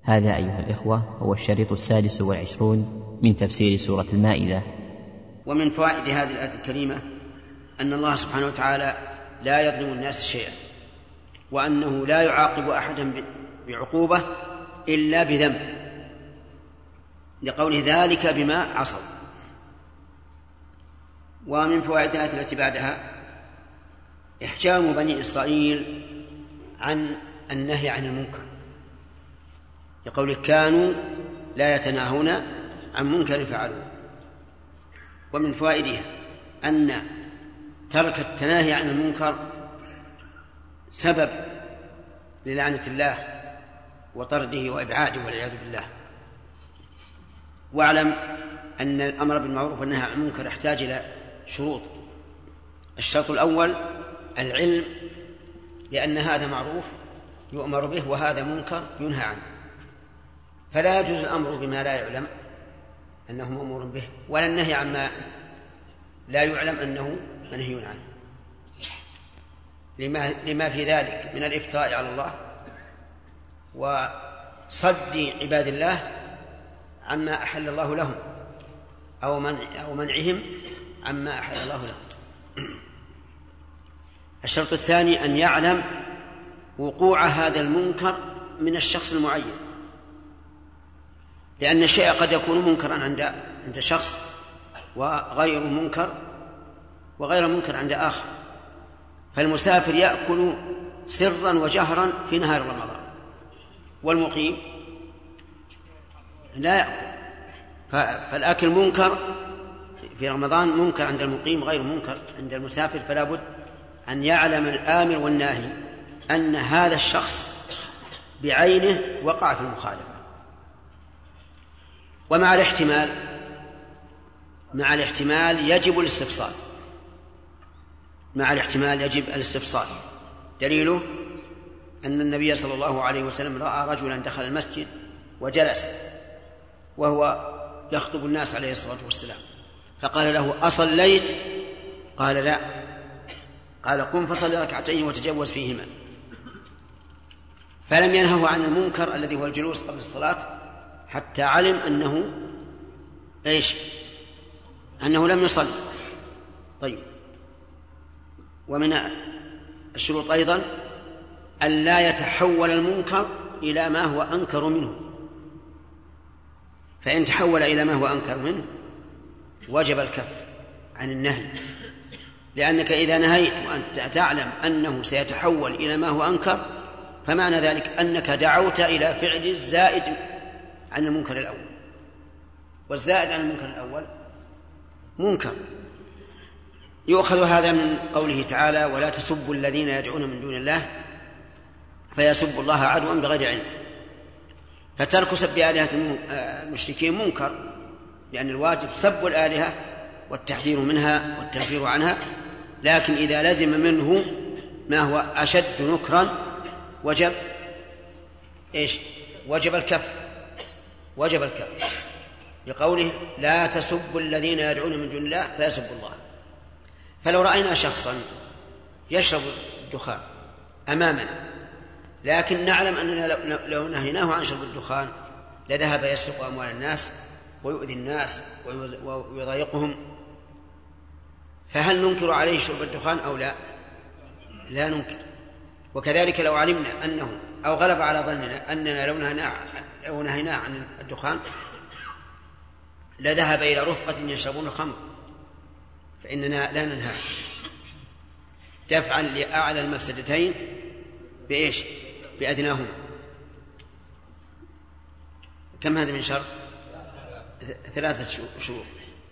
هذا أيها الإخوة هو الشريط 26 من تفسير سورة المائدة. ومن فوائد هذه الآية الكريمة أن الله سبحانه وتعالى لا يظلم الناس شيئا، وأنه لا يعاقب أحدا بعقوبة إلا بذنب، لقوله ذلك بما عصوا. ومن فوائد الآية التي بعدها إحجام بني إسرائيل عن النهي عن المنكر، لقوله كانوا لا يتناهون عن منكر فعلوه. ومن فوائدها أن ترك التناهي عن المنكر سبب للعنة الله وطرده وإبعاده والعياذ بالله. واعلم أن الأمر بالمعروف والنهي عن المنكر يحتاج إلى شروط. الشرط الأول العلم، لأن هذا معروف يؤمر به وهذا منكر ينهى عنه، فلا يجوز الأمر بما لا يعلم أنه مأمور به، ولا النهي عما لا يعلم أنه منهي عنه، لما في ذلك من الإفتراء على الله وصد عباد الله عما أحل الله لهم أو منعهم عما أحل الله لهم. الشرط الثاني أن يعلم وقوع هذا المنكر من الشخص المعين، لأن الشيء قد يكون منكرا عند شخص وغير منكر عند آخر. فالمسافر يأكل سرا وجهرا في نهار رمضان، والمقيم لا يأكل. فالأكل منكر في رمضان منكر عند المقيم، غير منكر عند المسافر. فلا بد أن يعلم الآمر والناهي أن هذا الشخص بعينه وقع في المخالفة. ومع الاحتمال يجب الاستفصال. دليله أن النبي صلى الله عليه وسلم رأى رجلا دخل المسجد وجلس وهو يخطب الناس عليه الصلاة والسلام، فقال له أصليت؟ قال لا. قال قم فصل ركعتين وتجوز فيهما. فلم ينهه عن المنكر الذي هو الجلوس قبل الصلاة حتى علم أنه لم يصلي. طيب، ومن الشروط أيضا أن لا يتحول المنكر إلى ما هو أنكر منه، فإن تحول إلى ما هو أنكر منه وجب الكف عن النهي، لأنك إذا نهيت وأنت تعلم أنه سيتحول إلى ما هو أنكر فمعنى ذلك أنك دعوت إلى فعل الزائد عن المنكر الأول، والزائد عن المنكر الأول منكر. يؤخذ هذا من قوله تعالى ولا تسبوا الذين يدعون من دون الله فيسبوا الله عدوا بغير علم. فترك سب آلهة المشركين منكر، لأن الواجب سب الآلهة والتحذير منها والتنفير عنها، لكن إذا لزم منه ما هو أشد نكرا وجب الكف لقوله لا تسبوا الذين يدعون من دون الله فيسبوا الله. فلو رأينا شخصا يشرب الدخان أمامنا، لكن نعلم أننا لو نهيناه عن شرب الدخان لذهب يسرق أموال الناس ويؤذي الناس ويضايقهم، فهل ننكر عليه شرب الدخان أو لا؟ لا ننكر. وكذلك لو علمنا أنه أو غلب على ظننا أننا لو نهيناه عن الدخان لذهب إلى رفقة يشربون الخمر، فإننا لا ننهى دفعا لأعلى المفسدتين بأدناهما. كم هذا من شرط؟ 3 شروط.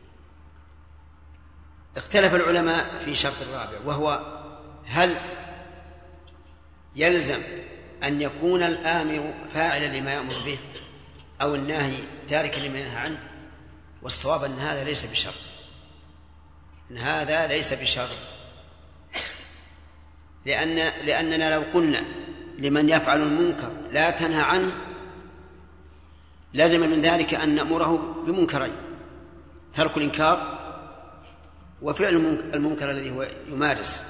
اختلف العلماء في شرط الرابع، وهو هل يلزم أن يكون الآمر فاعلا لما يأمر به أو الناهي تاركا لما ينهى عنه؟ والصواب أن هذا ليس بشرط، لأننا لو قلنا لمن يفعل المنكر لا تنهى عنه لازم من ذلك أن نأمره بمنكرين: ترك الإنكار وفعل المنكر الذي هو يمارس.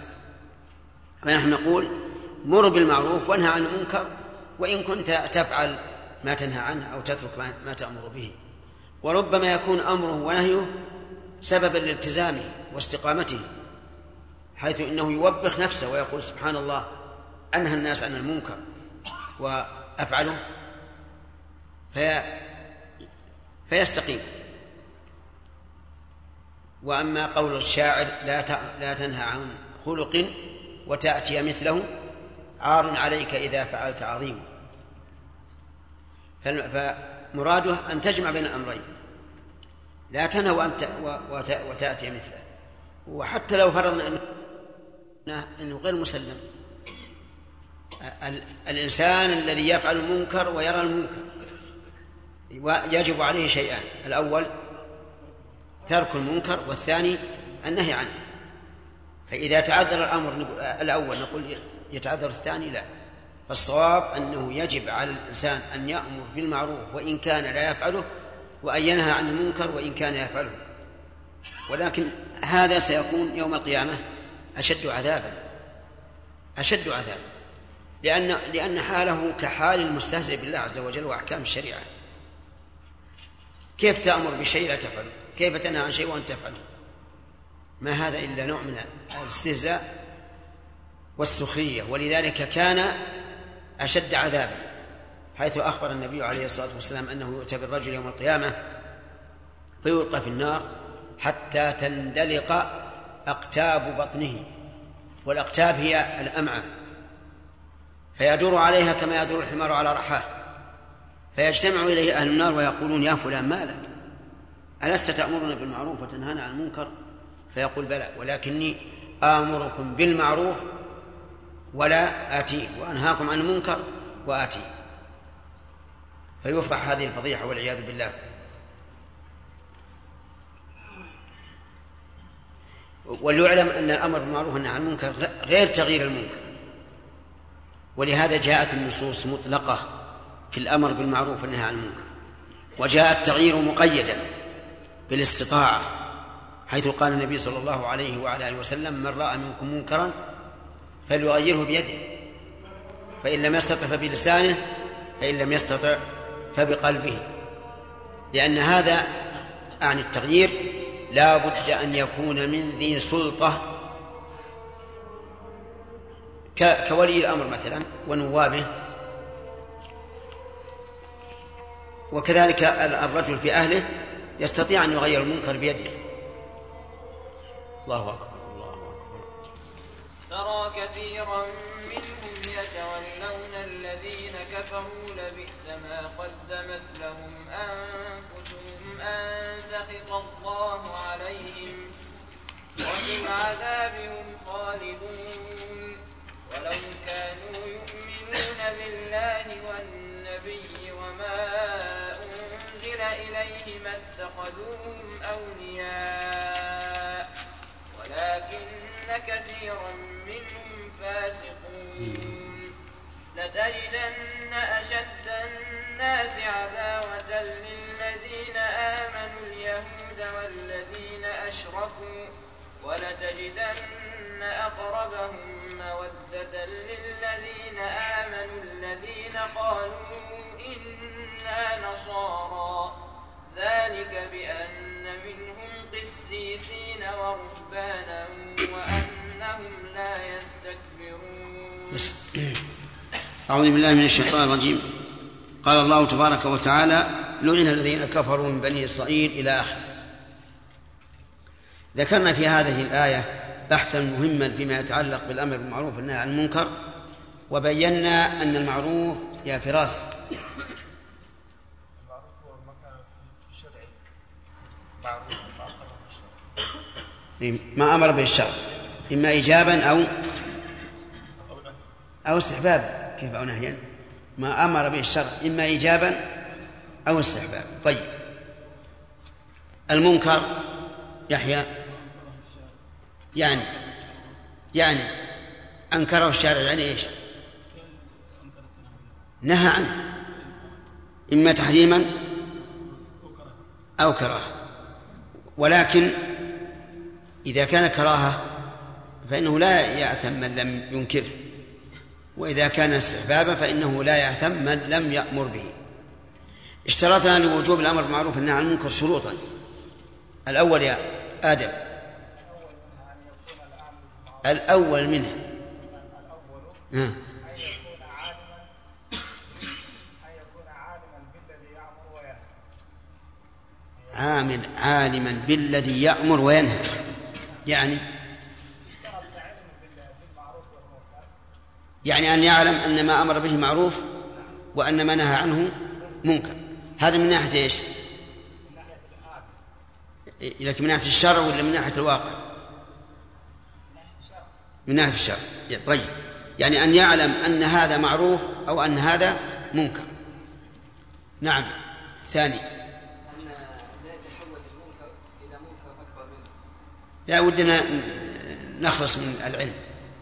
فنحن نقول مر بالمعروف وانهى عن المنكر، وإن كنت تفعل ما تنهى عنه أو تترك ما تأمر به. وربما يكون أمره ونهيه سببا لالتزامه واستقامته، حيث إنه يوبخ نفسه ويقول سبحان الله أنهى الناس عن المنكر وأفعله فيستقيم. وأما قول الشاعر لا تنهى عن خلق وتأتي مثله عار عليك إذا فعلت عظيم، فمراده أن تجمع بين الأمرين، لا تنهى وتأتي مثله. وحتى لو فرضنا أنه غير مسلم، الإنسان الذي يفعل المنكر ويرى المنكر يجب عليه شيئان: الأول ترك المنكر، والثاني النهي عنه. فإذا تعذر الأمر الأول نقول يتعذر الثاني؟ لا. فالصواب أنه يجب على الإنسان أن يأمر بالمعروف وإن كان لا يفعله، وأن ينهى عن المنكر وإن كان يفعله. ولكن هذا سيكون يوم القيامة أشد عذابا، لأن حاله كحال المستهزئ بالله عز وجل وأحكام الشريعة. كيف تأمر بشيء لا تفعله؟ كيف تنهى عن شيء وأنت تفعله؟ ما هذا إلا نوع من الاستهزاء والسخرية. ولذلك كان أشد عذابا، حيث أخبر النبي عليه الصلاة والسلام أنه يؤتى بالرجل يوم القيامة فيلقى في النار حتى تندلق أقتاب بطنه، والأقتاب هي الأمعاء، فيدور عليها كما يدور الحمار على رحاه، فيجتمع إليه أهل النار ويقولون يا فلان ما لك؟ ألست تأمرنا بالمعروف وتنهانا عن المنكر؟ فيقول بلى، ولكني آمركم بالمعروف ولا آتيه، وأنهاكم عن المنكر وآتيه. فيفضح هذه الفضيحة والعياذ بالله. وليعلم أن الأمر بالمعروف والنهي عن المنكر غير تغيير المنكر، ولهذا جاءت النصوص مطلقة في الأمر بالمعروف والنهي عن المنكر، وجاء التغيير مقيدا بالاستطاعة، حيث قال النبي صلى الله عليه وعلى آله وسلم من رأى منكم منكرا فليغيره بيده، فإن لم يستطع فبلسانه، فإن لم يستطع فبقلبه. لأن هذا عن التغيير لا بد أن يكون من ذي سلطة كولي الأمر مثلا ونوابه، وكذلك الرجل في أهله يستطيع أن يغير المنكر بيده. الله أكبر الله أكبر. ترى كثيرا منهم يتولون الذين كفروا لبئس ما قدمت لهم أنفسهم أن سخط الله عليهم وفي العذاب هم خالدون ولو كانوا يؤمنون بالله والنبي وما أنزل إليه ما اتخذوهم أولياء ولكن كثيرا منهم فاسقون. لتجدن أشد الناس عداوة للذين آمنوا اليهود والذين أشركوا ولتجدن أقربهم مودة للذين آمنوا الذين قالوا إنا نصارى ذلك بأن منهم قسيسين ورهبانا وأنهم لا يستكبرون. أعوذ بالله من الشيطان الرجيم. قال الله تبارك وتعالى لعن الذين كفروا من بني إسرائيل إلى آخره. ذكرنا في هذه الآية بحثا مهما فيما يتعلق بالأمر بالمعروف والنهي عن المنكر، وبينا أن المعروف يا فراس ما أمر به الشرع إما إيجابا أو استحبابا. كيف أو نهيا؟ ما أمر به الشرع إما إيجابا أو استحبابا. طيب المنكر يحيى يعني أنكره الشارع، يعني إيش؟ نهى عنه إما تحريما أو كراهة. ولكن إذا كان كراهة فإنه لا يأثم من لم ينكره، وإذا كان استحبابا فإنه لا يأثم من لم يأمر به. اشترطنا لوجوب الأمر بالمعروف والنهي عن المنكر شروطا. الأول يا آدم، الأول منها عالما بالذي يأمر وينهى. يعني أن يعلم أن ما أمر به معروف وأن ما نهى عنه منكر. هذا من ناحية إيش؟ لكن من ناحية الشرع ولا من ناحية الواقع؟ من ناحية الشرع. طيب، يعني أن يعلم أن هذا معروف أو أن هذا منكر. نعم. ثاني، أن لا يتحول المنكر إلى منكر أكبر منه. لا ودنا نخلص من العلم.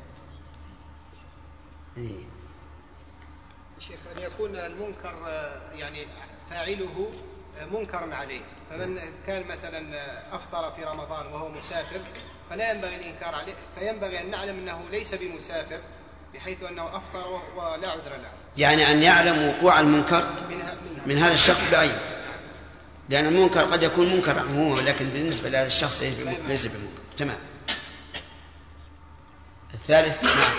شيخ، أن يكون المنكر يعني فاعله منكرا عليه، فمن كان مثلا أفطر في رمضان وهو مسافر فلا ينبغي الإنكار عليه، فينبغي أن نعلم أنه ليس بمسافر بحيث أنه أفطر ولا عذر له. يعني أن يعلم وقوع المنكر من هذا الشخص بعينه، لأن المنكر قد يكون منكر عموما لكن بالنسبة لهذا الشخص ليس بمنكر. تمام. الثالث، نعم،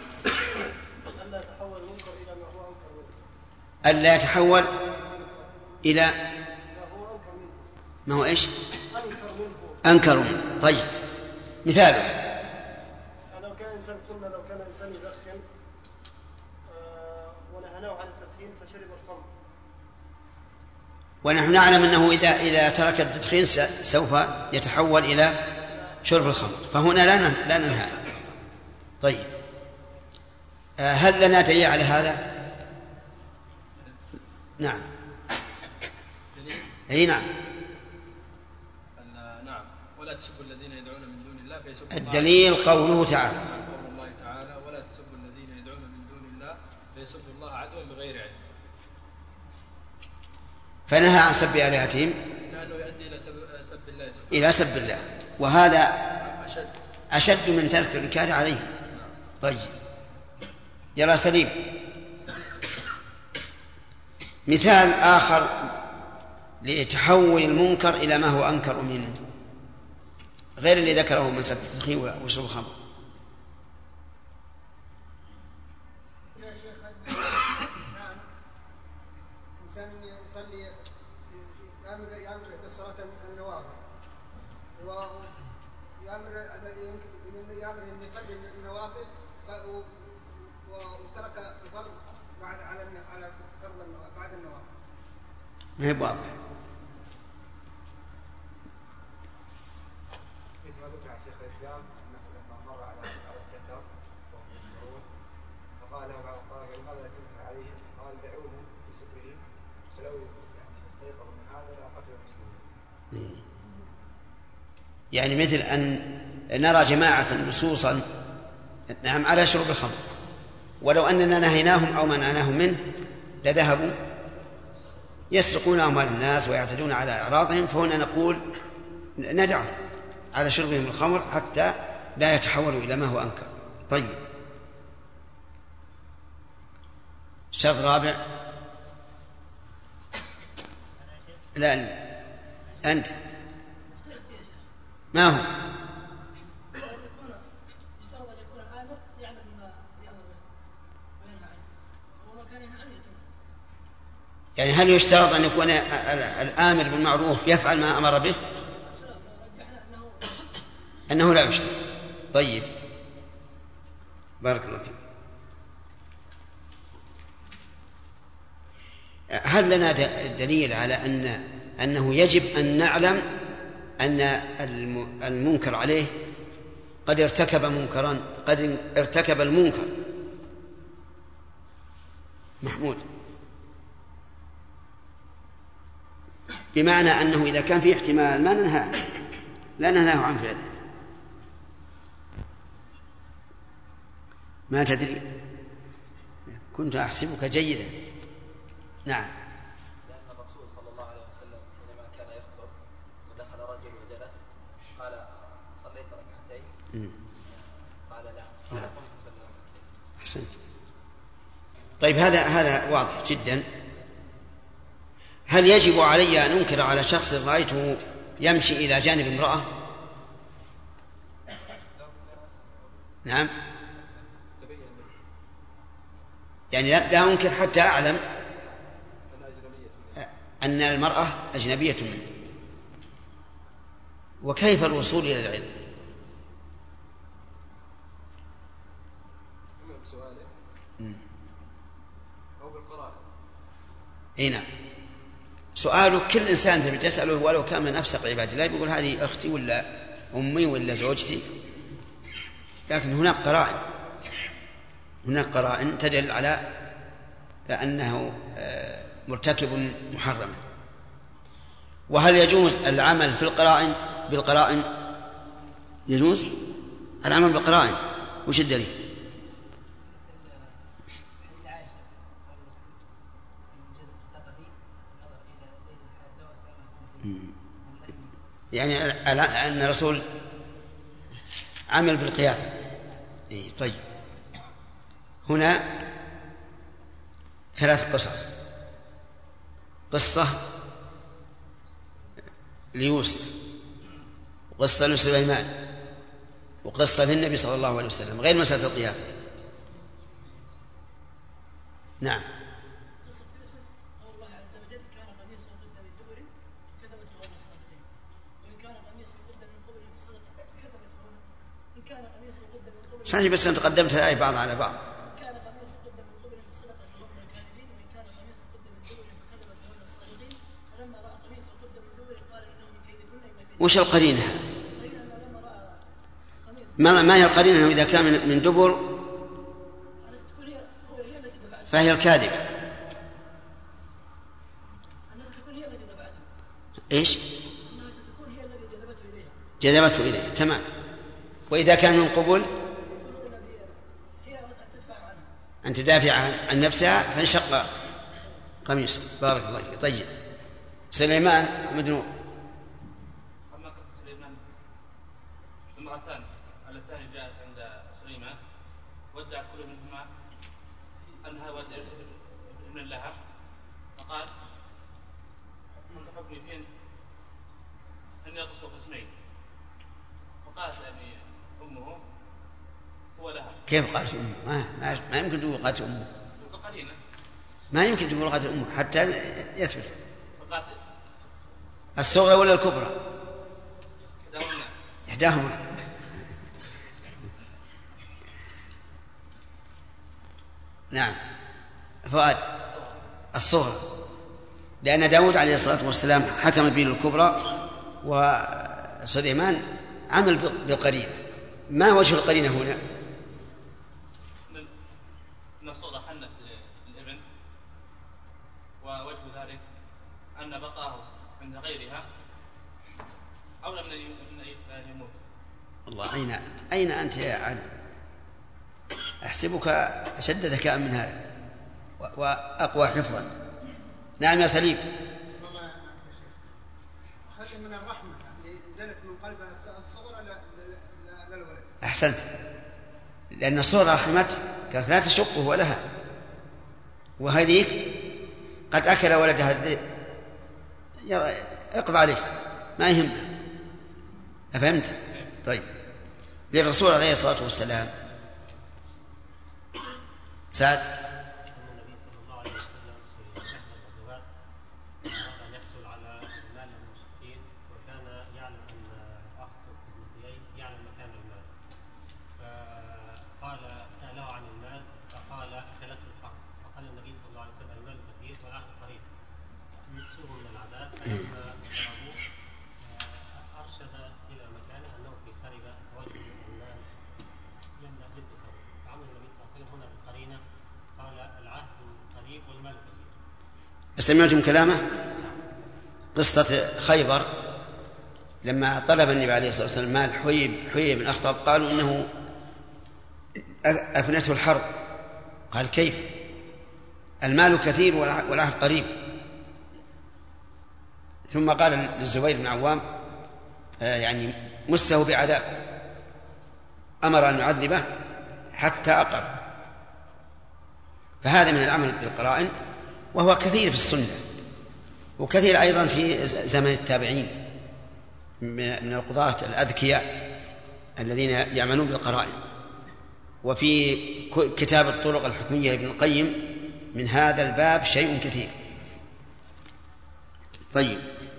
ألا يتحول إلى ما هو إيش؟ أنكر منه. طيب، مثاله لو كان إنسان يدخن ونهناه عن التدخين فشرب الخمر، ونحن نعلم أنه إذا ترك التدخين سوف يتحول إلى شرب الخمر، فهنا لا ننهى. طيب، هل لنا دليل على هذا؟ نعم. أي نعم. نعم. ولا تسبوا الذين يدعون من دون الله فيسبوا الدليل قوله تعالى، قول الله تعالى ولا تسبوا الذين يدعون من دون الله فيسبوا الله عدوا بغير علم. فنهى عن سب آلهتهم لأنه يؤدي إلى سب الله، وهذا أشد من ترك الإنكار عليه. طيب، يرى سليم مثال آخر لتحول المنكر إلى ما هو أنكر منه غير اللي ذكره من سب التدخين وشرب الخمر. يا شيخ، إنسان يصلي يأمر بالصلاة النوافل ويأمر أن يصلي النوافل وترك الفرض بعد بعد النوافل. ما هي واضح. مثل ما ذكر عن شيخ الإسلام أنه لما مر على التتر وهم يسمعون فقال له بعض الطلبة لماذا يسمعون عليهم؟ قال دعوهم في سكرهم فلو استيقظوا من هذا لقتلوا المسلمين. يعني مثل أن نرى جماعة نصوصا نعم على شرب الخمر، ولو أننا نهيناهم أو منعناهم منه لذهبوا يسرقون أموال الناس ويعتدون على أعراضهم، فهنا نقول ندعهم على شربهم الخمر حتى لا يتحولوا إلى ما هو أنكر. طيب، الشرط الرابع. لا أنت ما هو؟ يعني هل يشترط أن يكون الآمر بالمعروف يفعل ما أمر به؟ أنه لا يشترط. طيب، بارك الله فيك. هل لنا دليل على أنه يجب أن نعلم أن المنكر عليه قد ارتكب منكرا، قد ارتكب المنكر؟ محمود، بمعنى أنه إذا كان فيه احتمال ما لا ننهاه عن فعله. ما تدري، كنت أحسبك جيدا. نعم. لأن الرسول صلى الله عليه وسلم حينما كان يخطب ودخل رجل وجلس قال صليت ركعتين؟ قال لا. قال قم فصلي ركعتين. أحسنت. طيب، هذا واضح جدا. هل يجب علي أن أنكر على شخص رأيته يمشي إلى جانب امرأة؟ نعم، يعني لا أنكر حتى أعلم أن المرأة أجنبية منه. وكيف الوصول إلى العلم؟ هنا سؤاله كل إنسان تبي تسأله ولو كان من أفسق عباد الله بيقول هذه أختي ولا أمي ولا زوجتي، لكن هناك قرائن تدل على أنه مرتكب محرما. وهل يجوز العمل في بالقرائن؟ يجوز العمل بالقرائن. وش الدليل؟ يعني أن الرسول عمل بالقيافة. طيب، هنا 3 قصص: قصة ليوسف، وقصة لسليمان، وقصة للنبي صلى الله عليه وسلم، غير مسألة القيافة. نعم. صحيح، بس أنت قدمت الآية بعض على بعض. وش القرينة؟ ما هي القرينة؟ إذا كان من دبر فهي الكاذبة. إيش؟ جذبته إليه. تمام. وإذا كان من قبل أن تدافع عن نفسها فانشق قميصه. بارك الله فيك. طيب، سليمان محمد نور. أما قصة سليمان، امرأتان اللتان جاءت عند سليمان ودعت كل منهما أنها ابن لها، فقال: من حكمي فين أني أقص قسمين. فقالت يعني أمه هو لها. كيف قالت أمه؟ ما يمكن تقول قالت أمه. ما يمكن تقول قالت أمه حتى يثبت. الصغرى ولا الكبرى؟ إحداهما. نعم. فؤاد. الصغرى، لأن داود عليه الصلاة والسلام حكم به الكبرى، وسليمان عمل بالقرينة. ما وجه القرينة هنا؟ أن الصغرى حنت الابن، ووجه ذلك أن بقاه عند غيرها أولى من أن يموت. الله، أين أنت يا علي؟ أحسبك أشد ذكاء من هذا وأقوى حفظا. نعم يا سليم. هذا من الرحمة اللي نزلت من قلب الصغرى للولد. أحسنت، لأن الصغرى رحمت كانت لا تشقه ولها، وهذيك قد أكل ولدها الذئب، اقضى عليه ما يهمه. أفهمت؟ طيب، للرسول عليه الصلاة والسلام سعد. النبي صلى الله عليه وسلم في إحدى الغزوات أراد أن يحصل على مال المشركين، وكان يعلم أن أخته ابن حيي يعلم مكان المال، فقال سأله عن المال فقال أكلته الحرب. فقال النبي صلى الله عليه وسلم: المال كثير والعهد قريب، نصه من العذاب. فلما ضربوه أرشد إلى مكانه أنه في خارجة وجه المال يملأ جلد ثوبه. فعمل النبي صلى الله عليه وسلم هنا بالقرينة، قال: العهد قريب والمال كثير. سمعتم كلامه؟ قصة خيبر لما طلب النبي عليه الصلاة والسلام مال حيي بن أخطب، قالوا إنه أفنته الحرب. قال: كيف؟ المال كثير والعهد قريب. ثم قال للزبير بن عوام يعني مسه بعذاب، أمر أن يعذبه حتى أقر. فهذا من العمل بالقرائن، وهو كثير في السنة، وكثير أيضا في زمن التابعين من القضاة الأذكياء الذين يعملون بالقرائن. وفي كتاب الطرق الحكمية لابن القيم من هذا الباب شيء كثير. طيب،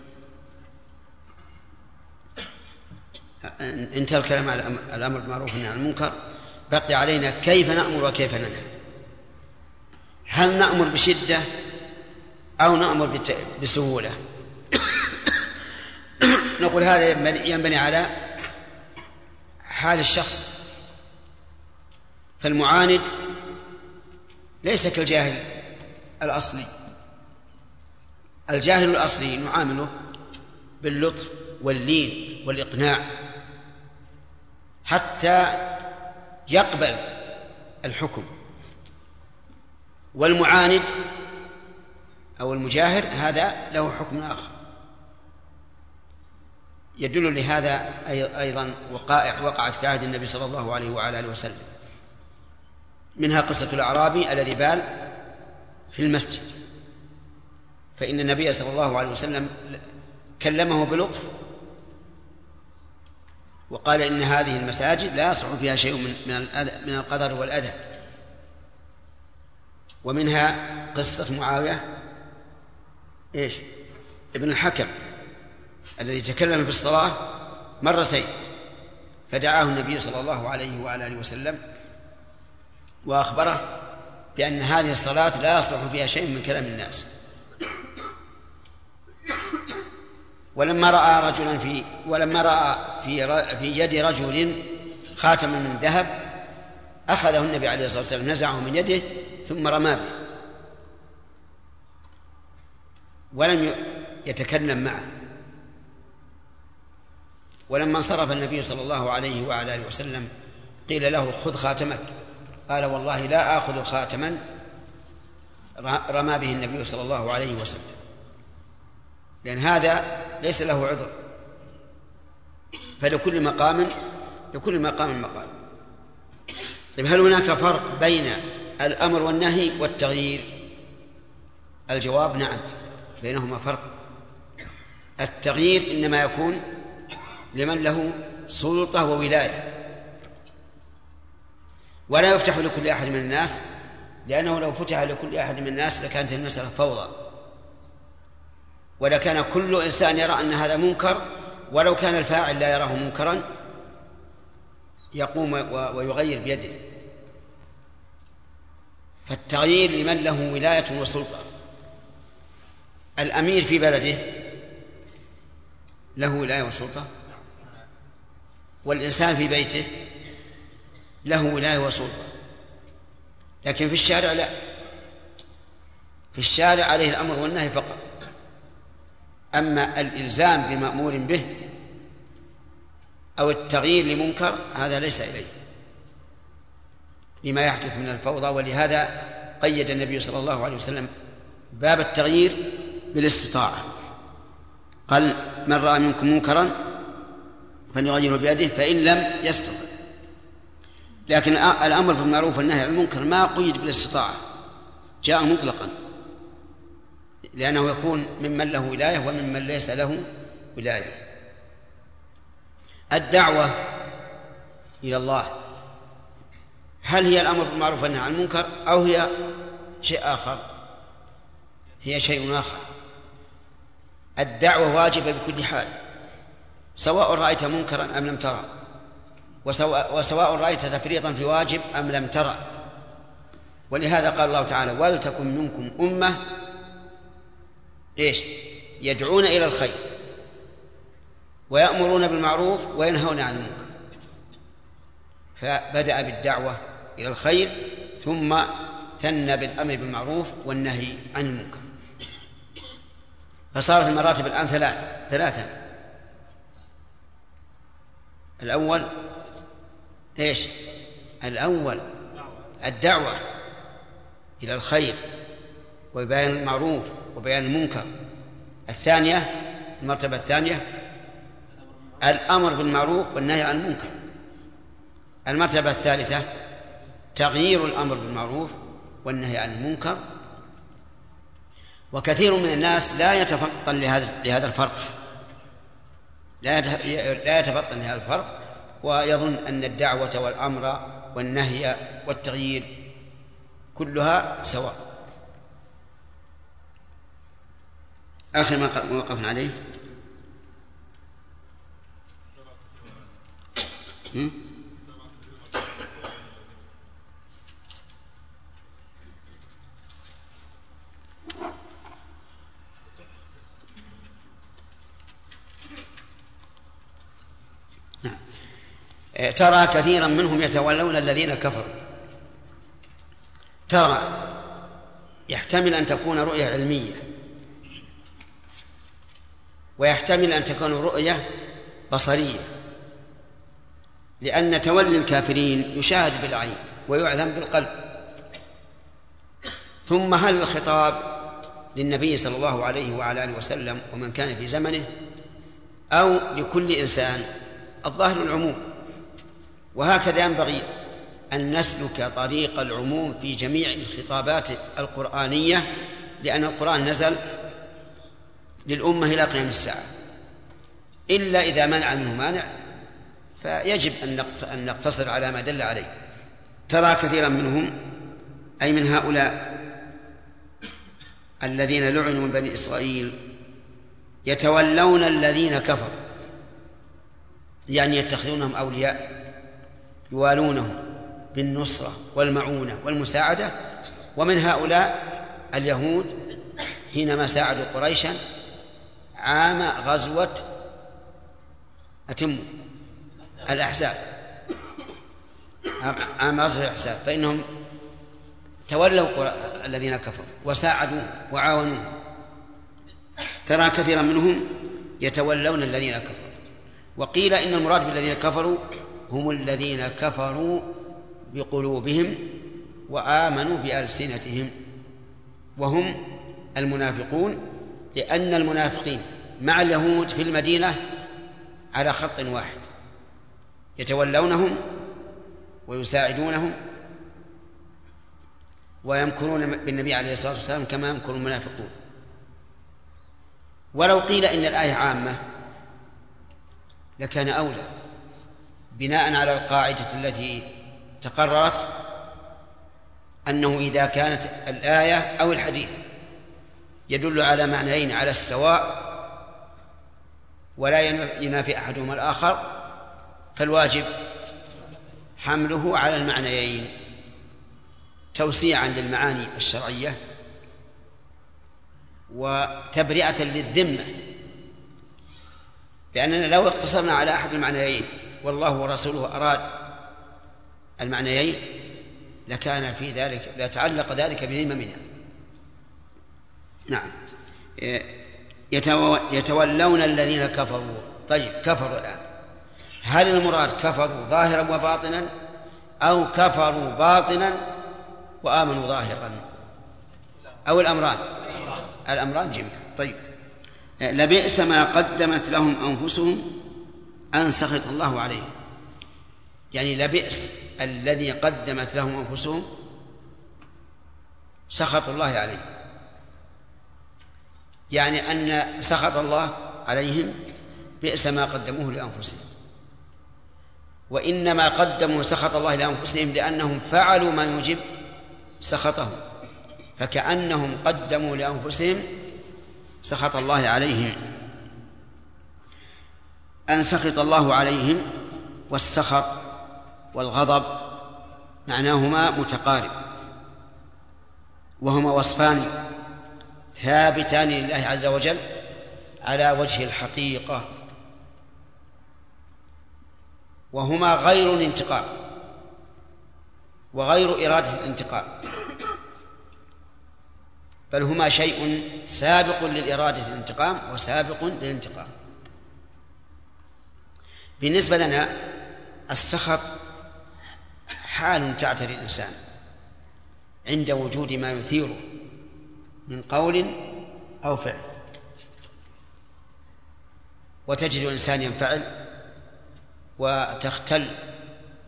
انتهى الكلام على الأمر بالمعروف والنهي عن المنكر. بقي علينا كيف نأمر وكيف ننهى. هل نأمر بشدة أو نأمر بسهولة؟ نقول هذا ينبني على حال الشخص. فالمعاند ليس كالجاهل الأصلي. الجاهل الأصلي نعامله باللطف واللين والإقناع حتى يقبل الحكم. والمعاند أو المجاهر هذا له حكم آخر. يدل لهذا أيضا وقائع وقعت في عهد النبي صلى الله عليه وعلى آله وسلم، منها قصة الأعرابي الذي بال في المسجد، فإن النبي صلى الله عليه وسلم كلمه بلطف وقال إن هذه المساجد لا يصح فيها شيء من القدر والأذى. ومنها قصة معاوية ابن الحكم الذي تكلم في الصلاة مرتين، فدعاه النبي صلى الله عليه وعلى آله وسلم وأخبره بأن هذه الصلاة لا يصلح فيها شيء من كلام الناس. ولما رأى في يد رجل خاتما من ذهب أخذه النبي عليه الصلاة والسلام، نزعه من يده ثم رمى به ولم يتكلم معه. ولما انصرف النبي صلى الله عليه وعلى آله وسلم قيل له خذ خاتمك، قال والله لا آخذ خاتما رمى به النبي صلى الله عليه وسلم، لأن هذا ليس له عذر. فلكل مقام مقام. طيب، هل هناك فرق بين الأمر والنهي والتغيير؟ الجواب نعم، بينهما فرق. التغيير إنما يكون لمن له سلطة وولاية، ولا يفتح لكل أحد من الناس، لأنه لو فتح لكل أحد من الناس لكانت المسألة فوضى، ولكان كل إنسان يرى أن هذا منكر، ولو كان الفاعل لا يراه منكرا يقوم ويغير بيده. فالتغيير لمن له ولاية وسلطة. الأمير في بلده له ولاية وسلطة، والإنسان في بيته له ولاية وسلطة، لكن في الشارع لا. في الشارع عليه الأمر والنهي فقط، أما الإلزام بمأمور به أو التغيير لمنكر هذا ليس إليه لما يحدث من الفوضى. ولهذا قيد النبي صلى الله عليه وسلم باب التغيير بالاستطاعة، قال من رأى منكم منكرا فليغيره بيده فإن لم يستطع. لكن الأمر بالمعروف والنهي عن المنكر ما قيد بالاستطاعة، جاء مطلقا، لأنه يكون ممن له ولاية وممن ليس له ولاية. الدعوة إلى الله هل هي الأمر بالمعروف والنهي عن المنكر أو هي شيء آخر؟ هي شيء آخر. الدعوة واجبة بكل حال، سواء رأيت منكرا أم لم ترى، وسواء رأيت تفريطا في واجب أم لم ترى. ولهذا قال الله تعالى ولتكن منكم أمة يدعون إلى الخير ويأمرون بالمعروف وينهون عن المنكر. فبدأ بالدعوة إلى الخير ثم ثنى بالأمر بالمعروف والنهي عن المنكر. فصارت المراتب الآن ثلاثة. الأول الأول الدعوة إلى الخير وبيان المعروف وبيان المنكر. الثانية المرتبة الثانية الأمر بالمعروف والنهي عن المنكر. المرتبة الثالثة تغيير الأمر بالمعروف والنهي عن المنكر. وكثير من الناس لا يتفطن لهذا الفرق، لا يتفطن لهذا الفرق، ويظن أن الدعوة والأمر والنهي والتغيير كلها سواء. آخر ما وقفنا عليه ترى كثيرا منهم يتولون الذين كفروا. ترى يحتمل أن تكون رؤية علمية، ويحتمل أن تكون رؤية بصرية، لأن تولي الكافرين يشاهد بالعين ويعلم بالقلب. ثم هل الخطاب للنبي صلى الله عليه وعلى آله وسلم ومن كان في زمنه أو لكل إنسان؟ الظاهر العموم، وهكذا ينبغي أن نسلك طريق العموم في جميع الخطابات القرآنية، لأن القرآن نزل للأمة إلى قيام الساعة، إلا إذا منع منه مانع فيجب أن نقتصر على ما دل عليه. ترى كثيرا منهم، أي من هؤلاء الذين لعنوا من بني إسرائيل، يتولون الذين كفروا، يعني يتخذونهم أولياء يوالونهم بالنصرة والمعونة والمساعدة. ومن هؤلاء اليهود حينما ساعدوا قريشا عام غزوة الأحزاب، عام غزوة الأحزاب، فإنهم تولوا الذين كفروا وساعدوا وعاونوا. ترى كثيرا منهم يتولون الذين كفروا. وقيل إن المراد بالذين كفروا هم الذين كفروا بقلوبهم وآمنوا بألسنتهم، وهم المنافقون، لأن المنافقين مع اليهود في المدينة على خط واحد، يتولونهم ويساعدونهم ويمكرون بالنبي عليه الصلاة والسلام كما يمكر المنافقون. ولو قيل إن الآية عامة لكان أولى، بناء على القاعدة التي تقررت أنه إذا كانت الآية أو الحديث يدل على معنيين على السواء ولا ينافي أحدهما الآخر، فالواجب حمله على المعنيين توسيعا للمعاني الشرعية وتبرئة للذمة، لأننا لو اقتصرنا على أحد المعنيين والله ورسوله أراد المعنيين لكان في ذلك لتعلق ذلك بذممنا. نعم، يتولون الذين كفروا. طيب، كفروا الآن، هل المراد كفروا ظاهرا وباطنا أو كفروا باطنا وآمنوا ظاهرا، أو الأمران؟ الأمران جميعا. طيب، لبئس ما قدمت لهم أنفسهم أن سخط الله عليهم، يعني لبئس الذي قدمت لهم أنفسهم سخط الله عليهم، يعني أن سخط الله عليهم بئس ما قدموه لأنفسهم. وإنما قدموا سخط الله لأنفسهم لأنهم فعلوا ما يوجب سخطه، فكأنهم قدموا لأنفسهم سخط الله عليهم. أن سخط الله عليهم والسخط والغضب معناهما متقارب، وهما وصفان ثابتان لله عز وجل على وجه الحقيقة، وهما غير الانتقام وغير إرادة الانتقام، بل هما شيء سابق للإرادة الانتقام وسابق للانتقام. بالنسبة لنا السخط حال تعتري الإنسان عند وجود ما يثيره من قول أو فعل، وتجد الإنسان ينفعل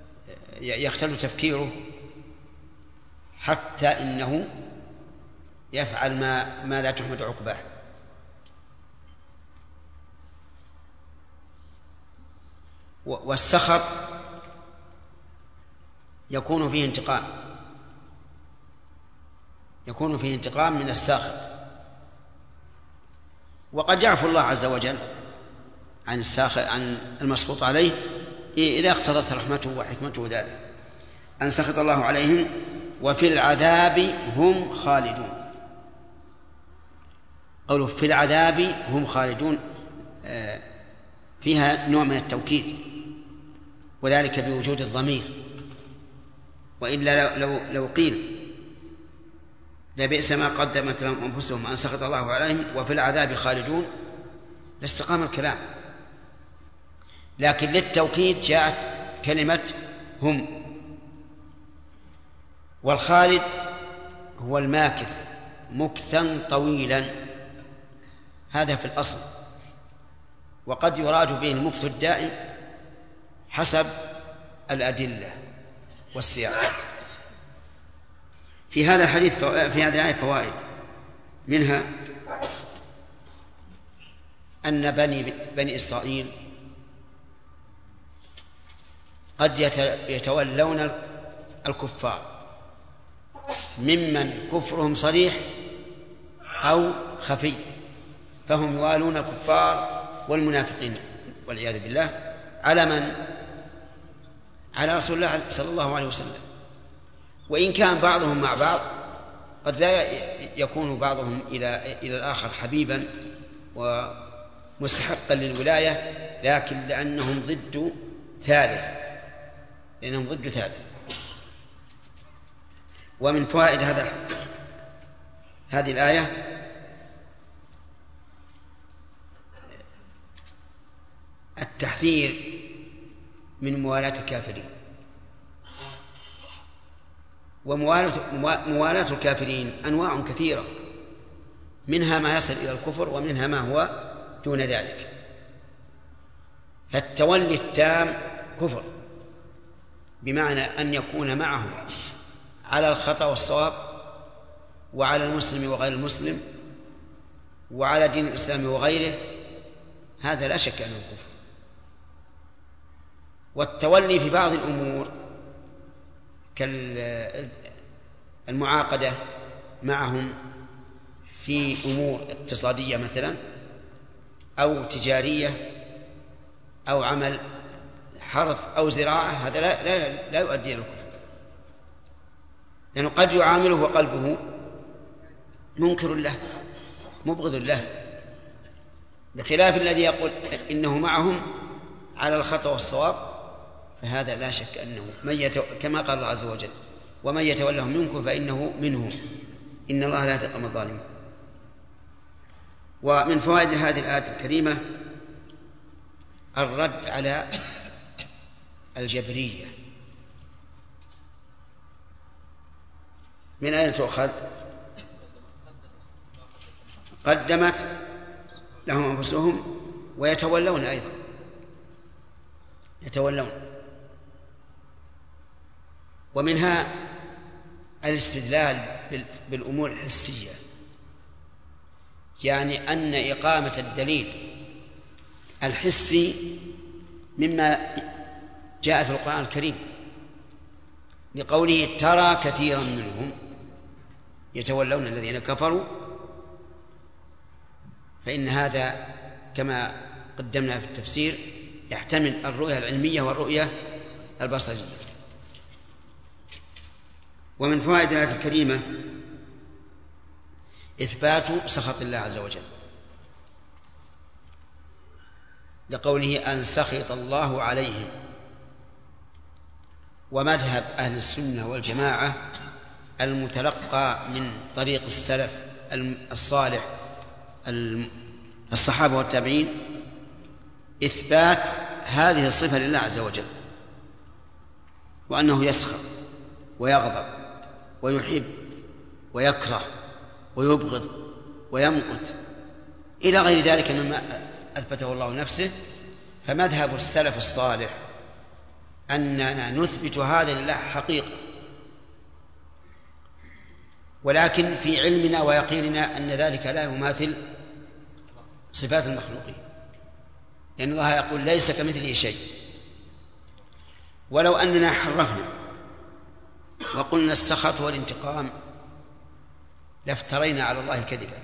يختل تفكيره حتى إنه يفعل ما لا تحمد عقباه. والسخط يكون فيه انتقام من الساخط، وقد يعفو الله عز وجل عن المسخوط عليه إذا اقتضت رحمته وحكمته ذلك. أن سخط الله عليهم وفي العذاب هم خالدون. قوله في العذاب هم خالدون فيها نوع من التوكيد، وذلك بوجود الضمير، وإلا لو قيل لبئس ما قدمت لهم أنفسهم أن سخط الله عليهم وفي العذاب خالدون لاستقام الكلام، لكن للتوكيد جاءت كلمة هم. والخالد هو الماكث مكثا طويلا، هذا في الأصل، وقد يراد به المكث الدائم حسب الأدلة والسياق. في هذا الحديث في هذه الآية فوائد، منها أن بني إسرائيل قد يتولون الكفار ممن كفرهم صريح أو خفي، فهم يوالون الكفار والمنافقين والعياذ بالله على من؟ على رسول الله صلى الله عليه وسلم. وإن كان بعضهم مع بعض قد لا يكون بعضهم إلى الآخر حبيبا ومستحقا للولاية، لكن لأنهم ضد ثالث. ومن فوائد هذه الآية التحذير من موالاة الكافرين، وموالاة الكافرين أنواع كثيرة، منها ما يصل إلى الكفر ومنها ما هو دون ذلك. فالتولي التام كفر، بمعنى أن يكون معهم على الخطأ والصواب، وعلى المسلم وغير المسلم، وعلى دين الإسلام وغيره، هذا لا شك أنه كفر. والتولي في بعض الأمور كالمعاقدة معهم في أمور اقتصادية مثلا أو تجارية أو عمل حرث أو زراعة، هذا لا يؤدي إلى الكفر، لأنه قد يعامله وقلبه منكر له مبغض له، بخلاف الذي يقول إنه معهم على الخطأ والصواب، فهذا لا شك أنه كما قال الله عز وجل ومن يتولهم منكم فإنه منهم إن الله لا يهدي القوم الظالمين. ومن فوائد هذه الآية الكريمة الرد على الجبرية. من أين تؤخذ؟ قدمت لهم أنفسهم ويتولون أيضا، يتولون. ومنها الاستدلال بالأمور الحسية، يعني أن إقامة الدليل الحسي مما جاء في القرآن الكريم، لقوله ترى كثيرا منهم يتولون الذين كفروا، فإن هذا كما قدمنا في التفسير يحتمل الرؤية العلمية والرؤية البصرية. ومن فوائد الآية الكريمة إثبات سخط الله عز وجل، لقوله أن سخط الله عليهم. ومذهب أهل السنة والجماعة المتلقى من طريق السلف الصالح الصحابة والتابعين إثبات هذه الصفة لله عز وجل، وأنه يسخط ويغضب ويحب ويكره ويبغض ويمقت إلى غير ذلك مما أثبته الله نفسه. فمذهب السلف الصالح أننا نثبت هذا لله حقيقة، ولكن في علمنا ويقيننا أن ذلك لا يماثل صفات المخلوقين، لأن الله يقول ليس كمثله شيء. ولو أننا حرفنا وقلنا السخط والانتقام لافترينا على الله كذبا،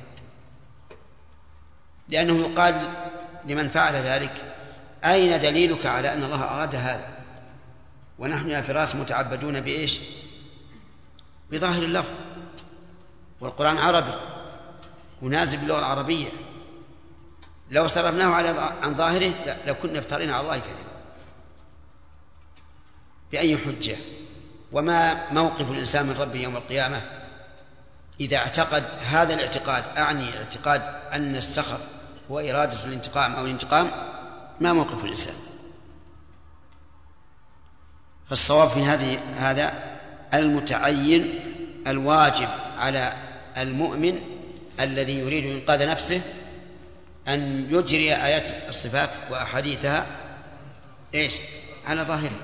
لأنه يقال لمن فعل ذلك أين دليلك على أن الله أراد هذا؟ ونحن يا فراس متعبدون بإيش؟ بظاهر اللفظ، والقرآن عربي ونازل باللغة العربية، لو صرفناه عن ظاهره لكنا افترينا على الله كذبا. بأي حجة؟ وما موقف الإنسان من ربه يوم القيامة إذا اعتقد هذا الاعتقاد، أعني اعتقاد أن السخط هو إرادة الانتقام أو الانتقام، ما موقف الإنسان؟ فالصواب في هذا المتعين الواجب على المؤمن الذي يريد إنقاذ نفسه أن يجري آيات الصفات وأحاديثها إيش؟ على ظاهرها.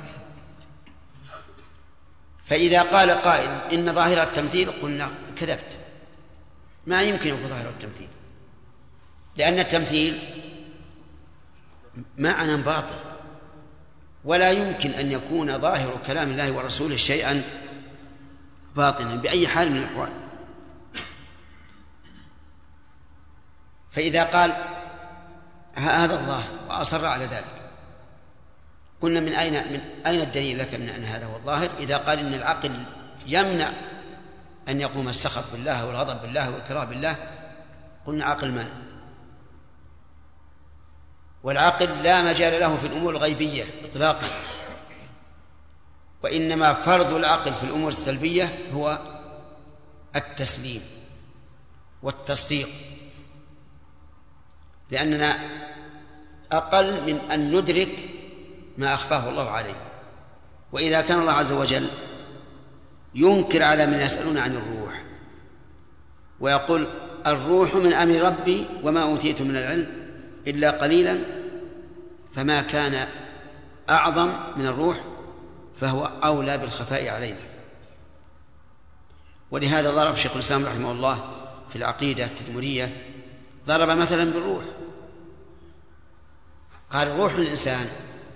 فإذا قال قائل إن ظاهر التمثيل قلنا كذبت، ما يمكن يكون ظاهر التمثيل، لأن التمثيل معنى باطل، ولا يمكن أن يكون ظاهر كلام الله ورسوله شيئا باطلا بأي حال من الأحوال. فإذا قال هذا الظاهر وأصر على ذلك قلنا من أين الدليل لك من أن هذا هو الظاهر؟ إذا قال إن العقل يمنع أن يقوم السخط بالله والغضب بالله والكراهه بالله، قلنا عقل من؟ والعقل لا مجال له في الأمور الغيبية إطلاقا، وإنما فرض العقل في الأمور السلبية هو التسليم والتصديق، لأننا أقل من أن ندرك ما أخفاه الله عليه. وإذا كان الله عز وجل ينكر على من يسألون عن الروح ويقول الروح من أمر ربي وما أوتيت من العلم إلا قليلا، فما كان أعظم من الروح فهو أولى بالخفاء علينا. ولهذا ضرب شيخ الإسلام رحمه الله في العقيدة التدمرية، ضرب مثلا بالروح، قال روح الإنسان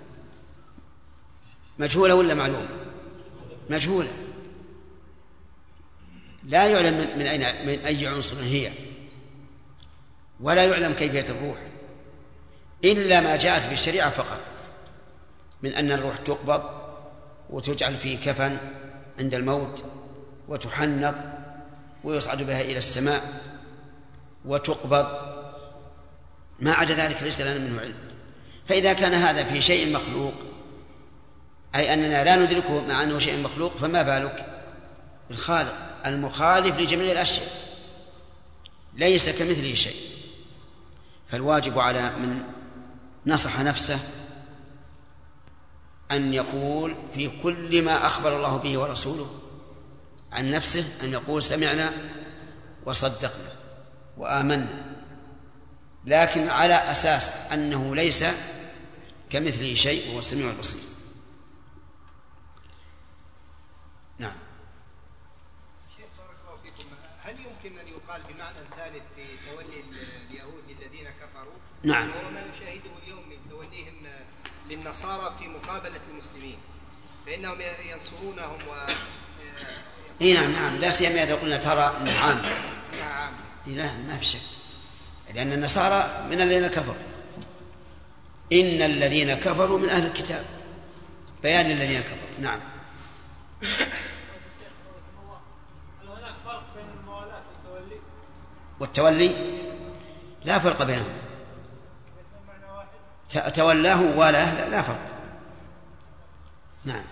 مجهولة ولا معلومة؟ مجهولة، لا يعلم من أي عنصر هي، ولا يعلم كيفية الروح إلا ما جاءت بالشريعة فقط، من أن الروح تقبض وتجعل في كفن عند الموت وتحنط ويصعد بها إلى السماء وتقبض، ما عدا ذلك ليس لنا منه علم. فإذا كان هذا في شيء مخلوق، أي أننا لا ندركه مع أنه شيء مخلوق، فما بالك الخالق المخالف لجميع الأشياء ليس كمثله شيء. فالواجب على من نصح نفسه أن يقول في كل ما أخبر الله به ورسوله عن نفسه أن يقول سمعنا وصدقنا وآمنا، لكن على أساس أنه ليس كمثله شيء وهو السميع البصير. نعم. شيخ بارك الله فيكم، هل يمكن أن يقال بمعنى ثالث في تولي اليهود الذين كفروا؟ نعم. وهو ما نشاهده اليوم من توليهم للنصارى في مقابلة المسلمين، فإنهم ينصرونهم نعم لا سيما إذا قلنا ترى أنه عام. نعم. لا ما في شك، لأن النصارى من الذين كفروا، إن الذين كفروا من أهل الكتاب، بيان للذين كفروا. نعم. هل هناك فرق بين الموالاة والتولي؟ لا فرق بينهم، تولاه والاه لا فرق. نعم.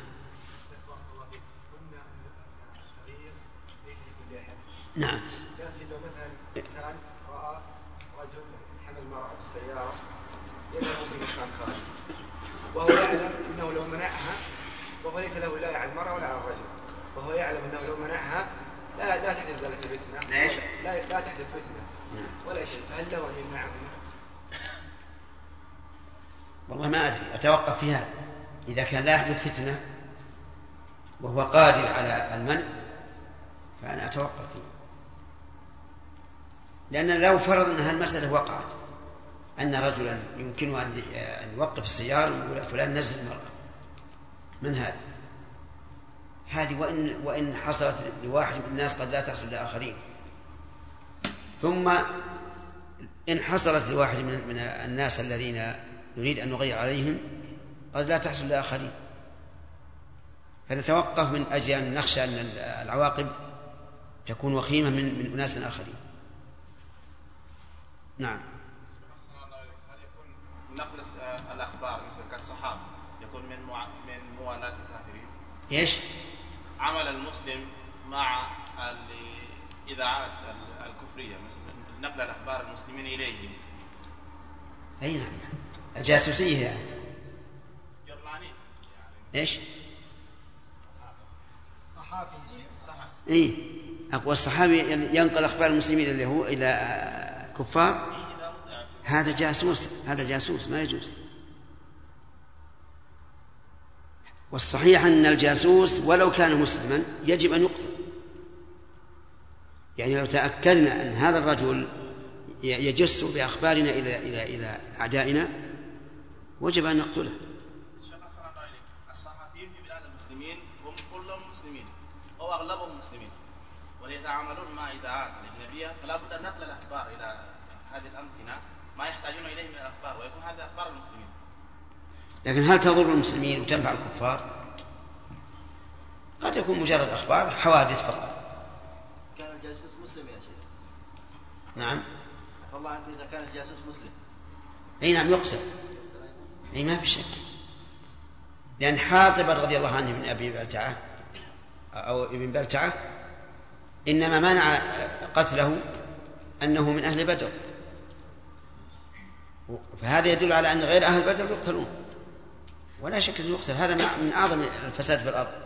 نعم. لو مثلا إنسان رأى رجل حمل مرأة في السيارة يذهب في مكان خارجي، وهو يعلم أنه لو منعها، وهو ليس له ولاية على المرأة ولا على الرجل، وهو يعلم أنه لو منعها لا تحدث ذلك الفتنة، لا تحدث فتنة ولا شيء، فهل له أن يمنعها؟ والله ما أدري، أتوقف في هذا. إذا كان لا يحدث فتنة وهو قادر على المنع فأنا أتوقف فيه. لأن لو فرض أن المسألة وقعت أن رجلا يمكنه أن يوقف السيارة ويقول فلان نزل المرأة، من هذا؟ هذه وإن حصلت لواحد من الناس قد لا تحصل لآخرين. ثم إن حصلت لواحد من الناس الذين نريد أن نغير عليهم قد لا تحصل لآخرين، فنتوقف من أجل أن نخشى أن العواقب تكون وخيمة من أناس آخرين. نعم. هل يكون نقل الأخبار مثل كالصحابة يكون من موالاة الكافرين؟ إيش؟ عمل المسلم مع الإذاعات الكفرية مثل نقل الأخبار المسلمين إليه. أي نعم، الجاسوسية يعني. إيش؟ صحابي. إيه، أقوى الصحابي ينقل أخبار المسلمين اللي هو إلى كفار، هذا جاسوس، هذا جاسوس ما يجوز. والصحيح أن الجاسوس ولو كان مسلما يجب أن يقتل. يعني لو تأكدنا أن هذا الرجل يجس بأخبارنا إلى أعدائنا وجب أن نقتله. الصحفيين في بلاد المسلمين هم كلهم مسلمين أو أغلبهم مسلمين، ويتعاملون مع إذاعات الأجنبية، فلا بد أن نقل الأخبار إلى هذه الأمكنة ما يحتاجون إليه من الأخبار، ويكون هذا أخبار المسلمين. لكن هل تضر المسلمين وتنفع الكفار؟ قد يكون مجرد أخبار حوادث فقط. كان الجاسوس مسلم يا شيخ؟ نعم. فالله عنك إذا كان الجاسوس مسلم. أي نعم يقسم. أي ما في شك. لأن حاطب رضي الله عنه من أبي بلتعة أو ابن بلتعة إنما منع قتله أنه من أهل بدر، فهذا يدل على أن غير أهل بدر يقتلون، ولا شك أنه يقتل. هذا من أعظم الفساد في الأرض.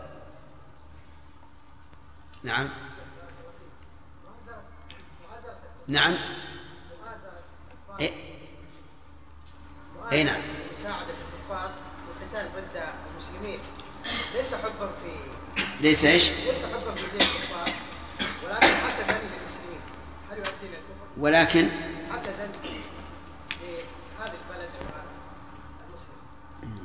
نعم. نعم. إيه نعم. مساعدة الكفار والقتال ضد المسلمين ليس حبا في ليس إيش؟ ليس حبا في دين الكفار، ولكن حسدا للمسلمين. هل يؤدي إلى الكفر؟ ولكن حسدا لهذه البلد المسلم.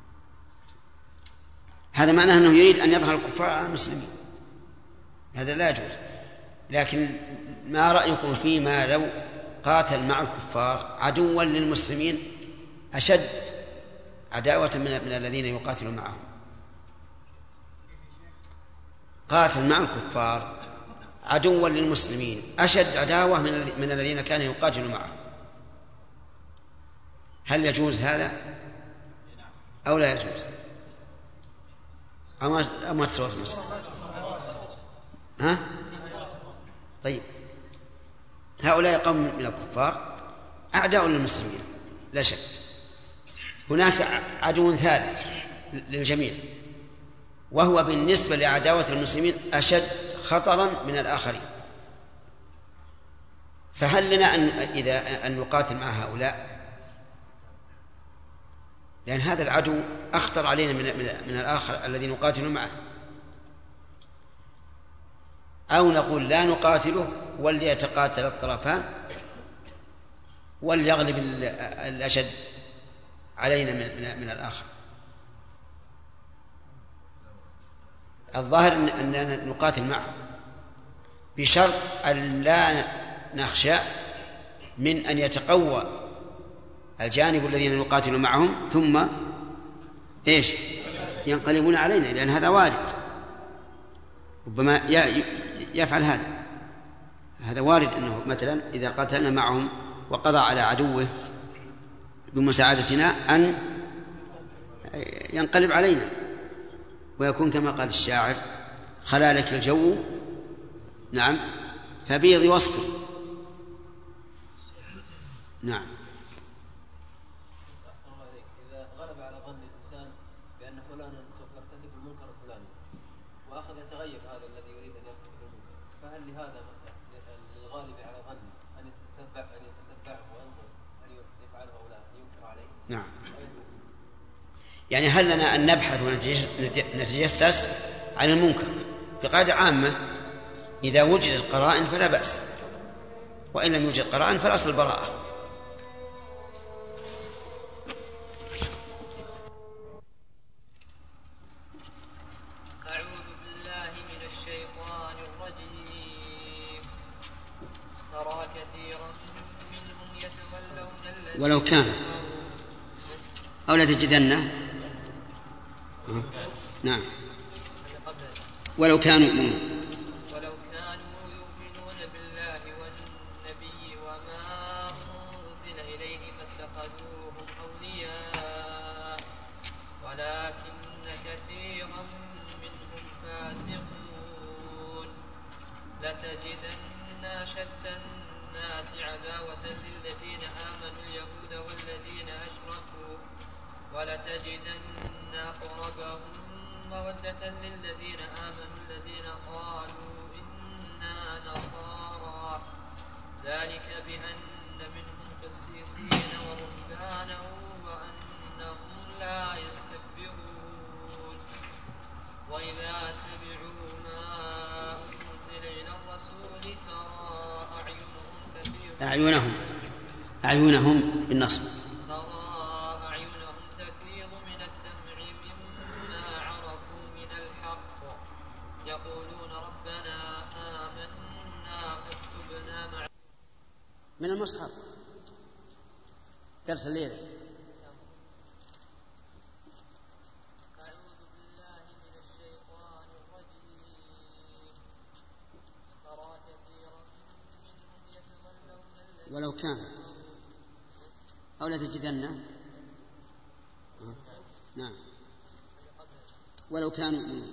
هذا معناه أنه يريد أن يظهر الكفار على المسلمين، هذا لا يجوز. لكن ما رأيكم فيما لو قاتل مع الكفار عدوا للمسلمين أشد عداوة من الذين يقاتلون معهم؟ قاتل مع الكفار عدوا للمسلمين أشد عداوة من الذين كانوا يقاتلون معهم. هل يجوز هذا أو لا يجوز؟ أما تصور المسألة. ها؟ طيب، هؤلاء قوم من الكفار أعداء للمسلمين لا شك. هناك عدو ثالث للجميع، وهو بالنسبة لعداوة المسلمين أشد خطرا من الآخرين. فهل لنا أن نقاتل مع هؤلاء؟ لأن هذا العدو أخطر علينا من الآخر الذي نقاتل معه. أو نقول لا نقاتله وليتقاتل الطرفان وليغلب الأشد علينا من الآخر. الظاهر أننا نقاتل معه بشرط أن لا نخشى من أن يتقوى الجانب الذين نقاتل معهم ثم إيش ينقلبون علينا، لأن هذا وارد، ربما يفعل هذا وارد، أنه مثلا إذا قاتلنا معهم وقضى على عدوه بمساعدتنا أن ينقلب علينا ويكون كما قال الشاعر: خلالك الجو نعم فبيض وصفه. نعم. إذا غلب على ظن الإنسان بأن فلانا سوف يرتكب المنكر الفلاني وأخذ يتغيب هذا الذي يريد أن يرتكب المنكر، فهل لهذا الغالب على ظن أن يتتبعه وينظر هل يفعله أو لا ينكر عليه؟ نعم. يعني هل لنا أن نبحث ونتجسس عن المنكر؟ بقاعدة عامة إذا وجدت قرائن فلا بأس، وإن لم يوجد قرائن فالأصل البراءة. أعوذ بالله من الشيطان الرجيم. ترى كثيرا منهم يتولون الذين ولو كان أو لا تجدن نعم ولو كانوا يؤمنون بالله والنبي وما أنزل إليه ما اتخذوهم أولياء ولكن كثيرا منهم فاسقون. لتجدن أشد الناس عداوة للذين آمنوا اليهود والذين أشركوا ولتجدن أقربهم مودة للذين آمنوا الذين قالوا إنا نصارى ذلك بأن منهم قسيسين ورهبانا وأنهم لا يستكبرون. وإذا سمعوا ما أنزل إلى الرسول ترى أعينهم بالنصب تفيض من الدمع مما عرفوا من الحق يقولون ربنا آمنا فاكتبنا مع من المصحف درس الليلة. أعوذ بالله من الشيطان الرجيم. ترى كثيرا منهم يتولون ولو كان أو لا تجدن نعم ولو كانوا يؤمنون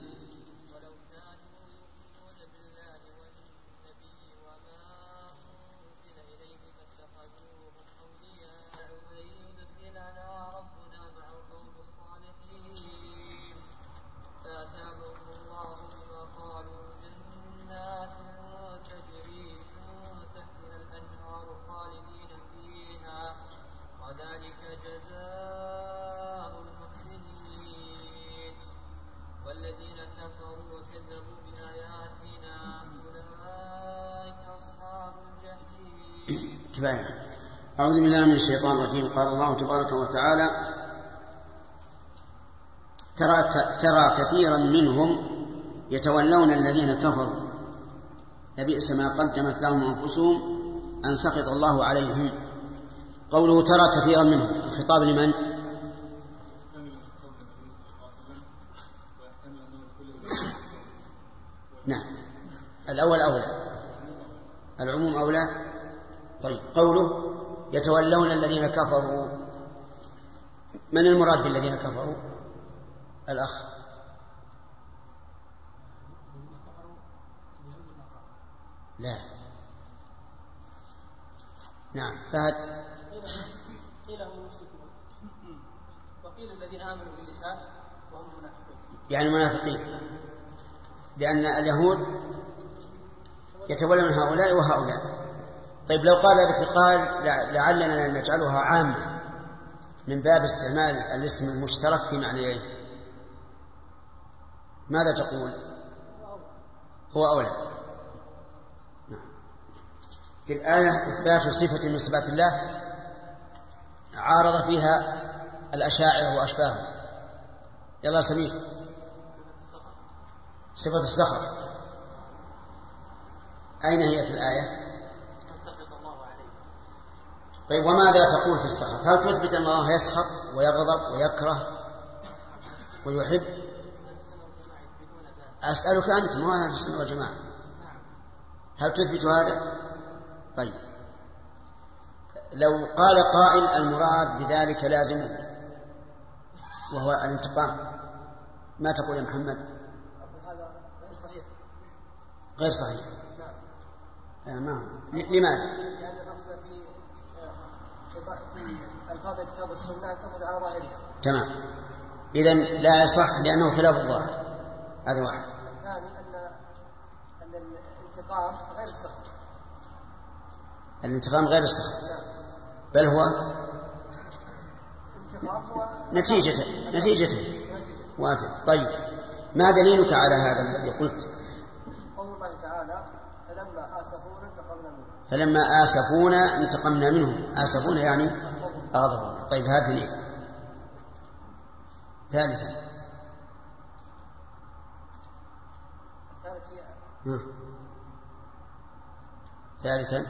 بالله والنبي وما أنزل إليه ما اتخذوهم أولياء لن يدخلنا ربنا مع القوم الصالحين فأتاهم الله بما قالوا جنات تجري من تحتها الأنهار خالدين فيها وذلك جزاء المحسنين. والذين كفروا وكذبوا بآياتنا أولئك أصحاب الجحيم. كفاية. أعوذ بالله من الشيطان الرجيم. قال الله تبارك وتعالى ترى كثيرا منهم يتولون الذين كفروا لبئس ما قدمت لهم أنفسهم أن سخط الله عليهم. قوله ترى كثيرا منهم الخطاب لمن؟ نعم الأول أولى العموم أولى. طيب قوله يتولون الذين كفروا من المراد بالذين كفروا؟ الأخ لا نعم فهد قيل هم المشركون وقيل الذين آمنوا باللسان وهم منافقون يعني منافقين لأن اليهود يتولون هؤلاء وهؤلاء. طيب لو قال ذلك قال لعلنا نجعلها عامة من باب استعمال الاسم المشترك في معنيين ماذا تقول؟ هو أولى. في الآية إثبات صفة من صفات الله عارض فيها الأشاعرة وأشباههم. يلا سمير صفة السخط أين هي في الآية؟ طيب وماذا تقول في السخط؟ هل تثبت أن الله يسخط ويغضب ويكره ويحب؟ أسألك أنت ما أهل السنة والجماعة هل تثبت هذا؟ طيب لو قال قائل المراد بذلك لازم وهو الانتقام ما تقول يا محمد؟ هذا غير صحيح. غير صحيح. ما لماذا؟ لأن الأصل في ألفاظ الكتاب والسنة تأخذ على ظاهرها. تمام. إذن لا يصح لأنه خلاف الظاهر. هذا واحد. الثاني أن الانتقام غير السخط. الانتقام غير السخط بل هو نتيجته واجب. طيب ما دليلك على هذا الذي قلت؟ قول الله تعالى فلما آسفونا انتقمنا منهم. فلما آسفونا انتقمنا منهم. آسفونا يعني أغضبونا. طيب هذه ليه؟ ثالثا ثالثا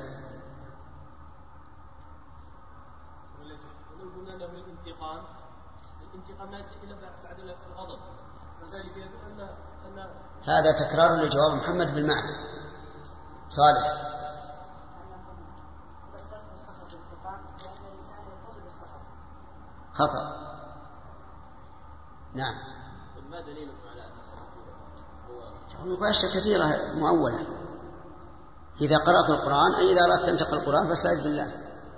ولو قلنا له الانتقام لا يأتي إلا بعد الغضب، وذلك يدل أن هذا تكرار لجواب محمد بالمعنى. صالح. خطأ. نعم. ما دليلكم على أن السخط هو أشياء كثيرة مؤولة. إذا قرأت القرآن أي إذا أردت أن تقرأ القرآن فاستعذ بالله.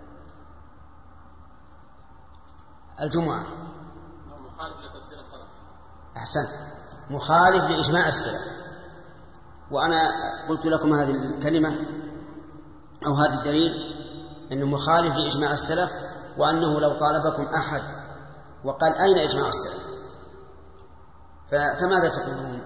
الجمعة مخالف لتفسير السلف. أحسنت، مخالف لإجماع السلف. وأنا قلت لكم هذه الكلمة أو هذا الدليل أنه مخالف لإجماع السلف، وأنه لو طالبكم أحد وقال أين إجماع السلف فماذا تقولون؟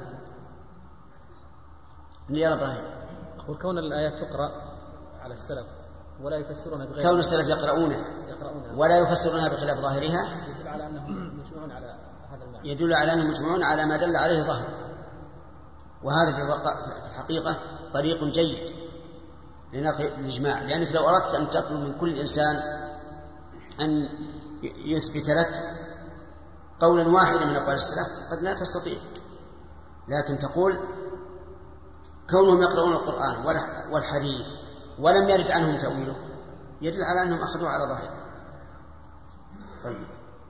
يا إبراهيم. أقول كون الآيات تقرأ على السلف ولا يفسرونها بغير، كون السلف يقرؤونها ولا يفسرونها بخلاف ظاهرها يدل على أنهم مجمعون على هذا المعنى، يدل على أنهم مجمعون على ما دل عليه ظاهر. وهذا في الحقيقة طريق جيد لنقل الإجماع، لأنك لو أردت أن تطلب من كل إنسان أن يثبت لك قولا واحدا من أقوال السلف قد لا تستطيع، لكن تقول كونهم يقرؤون القرآن والحديث ولم يرد عنهم تأويله يدل على أنهم أخذوا على ظاهره. طيب.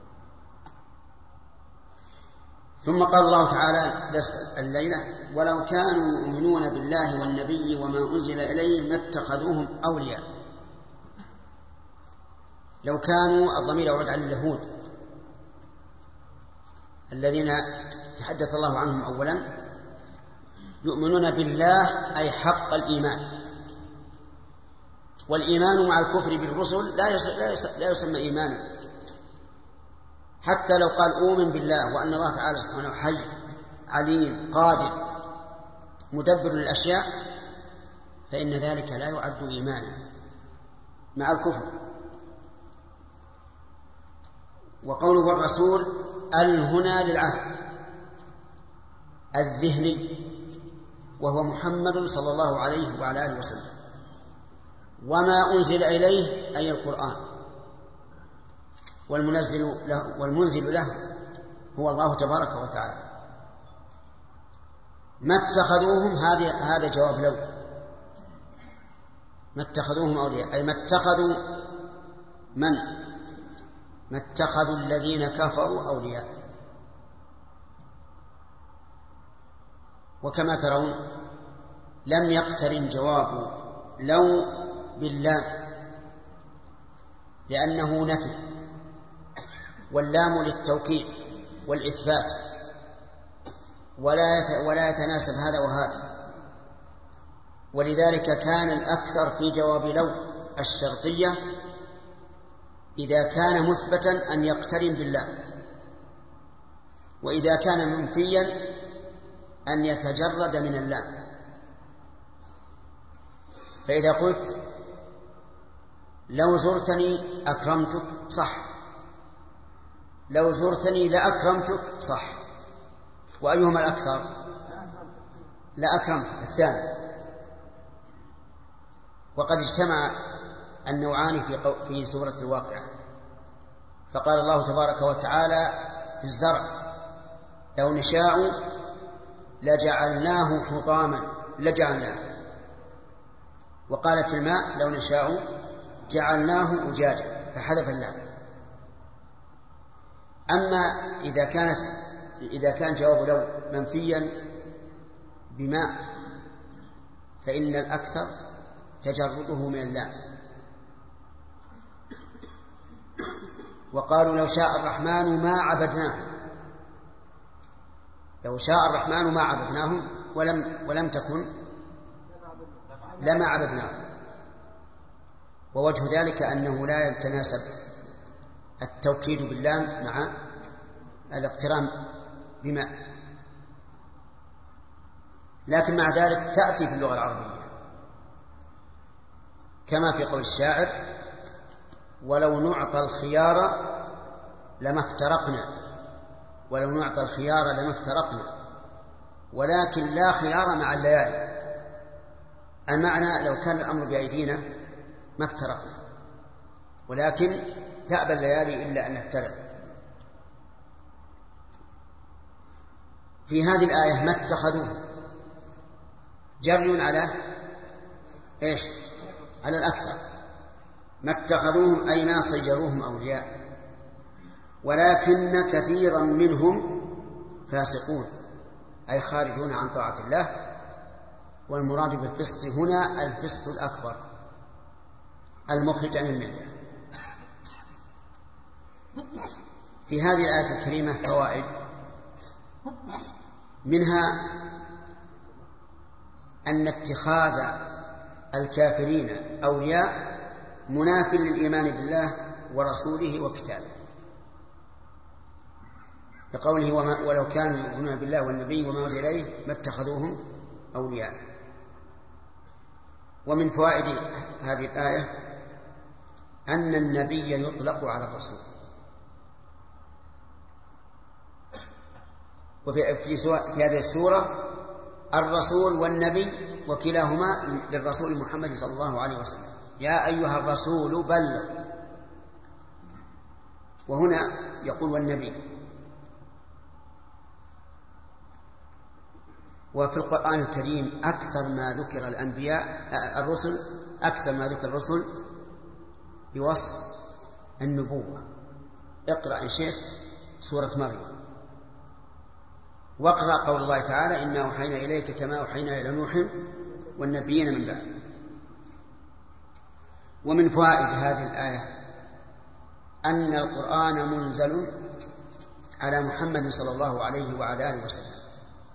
ثم قال الله تعالى درس الليلة: ولو كانوا يؤمنون بالله والنبي وما أنزل إليه ما اتخذوهم أولياء. لو كانوا، الضمير يعود على اليهود الذين تحدث الله عنهم أولا، يؤمنون بالله أي حق الإيمان، والإيمان مع الكفر بالرسل لا يسمى إيمانا. حتى لو قال أؤمن بالله وأن الله تعالى سبحانه حي عليم قادر مدبر للأشياء فإن ذلك لا يعد إيمانا مع الكفر. وقوله الرسول هنا للعهد الذهني وهو محمد صلى الله عليه وعلى آله وسلم، وما أنزل إليه أي القرآن، والمنزل له هو الله تبارك وتعالى. ما اتخذوهم، هذا جواب لو. ما اتخذوهم أولياء أي ما اتخذوا ما اتخذوا الذين كفروا أولياء. وكما ترون لم يقترن جواب لو باللام لأنه نفي، واللام للتوكيد والإثبات، ولا يتناسب هذا وهذا. ولذلك كان الأكثر في جواب لو الشرطية إذا كان مثبتا أن يقترن بالله، وإذا كان منفيا أن يتجرد من اللام. فإذا قلت لو زرتني أكرمتك صح، لو زرتني لأكرمتك صح. وأيهما الأكثر؟ لأكرمتك الثاني. وقد اجتمع النوعان في سورة الواقعة، فقال الله تبارك وتعالى في الزرع: لو نشاء لجعلناه حطاما لجعلناه. وقال في الماء: لو نشاء جعلناه أجاجا فحذف اللام. أما إذا كان جواب لو منفيا بماء فإن الأكثر تجرده من اللام. وقالوا لو شاء الرحمن ما عبدناه، لو شاء الرحمن ما عبدناهم ولم تكن لما عبدناهم. ووجه ذلك أنه لا يتناسب التوكيد باللام مع الاقتران بماء، لكن مع ذلك تأتي في اللغة العربية. كما في قول الشاعر: ولو نعطى الخيار لما افترقنا، ولو نعطى الخيار لما افترقنا، ولكن لا خيار مع الليالي. المعنى لو كان الأمر بأيدينا ما افترقنا، ولكن تأبى الليالي إلا أن نفترق. في هذه الآية ما اتخذوه جري على إيش؟ على الأكثر. ما اتخذوهم أي ما صيروهم أولياء، ولكن كثيرا منهم فاسقون أي خارجون عن طاعة الله. والمراد بالفسق هنا الفسق الأكبر المخرج عن الملة. في هذه الآية الكريمة فوائد، منها أن اتخاذ الكافرين أولياء مناف للإيمان بالله ورسوله وكتابه، لقوله: ولو كانوا يؤمنون بالله والنبي وما أنزل إليه ما اتخذوهم أولياء. ومن فوائد هذه الآية أن النبي يطلق على الرسول، وفي هذه السورة الرسول والنبي وكلاهما للرسول محمد صلى الله عليه وسلم: يا أيها الرسول بلغ. وهنا يقول والنبي. وفي القرآن الكريم أكثر ما ذكر الرسل أكثر ما ذكر الرسل بوصف النبوة. اقرأ إن شئت سورة مريم، واقرأ قول الله تعالى: إنا أوحينا إليك كما أوحينا إلى نوح والنبيين من بعده. ومن فوائد هذه الآية أن القرآن منزل على محمد صلى الله عليه وعلى آله وسلم،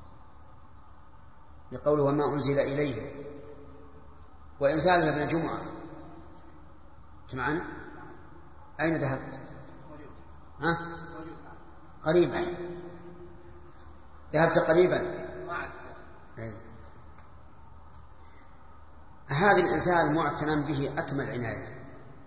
لقوله: وما أنزل إليه. وإنزال ابن الجمعة معنا. أين ذهبت؟ قريبا. ذهبت قريبا. هذا الإنسان معتنى به أكمل عناية،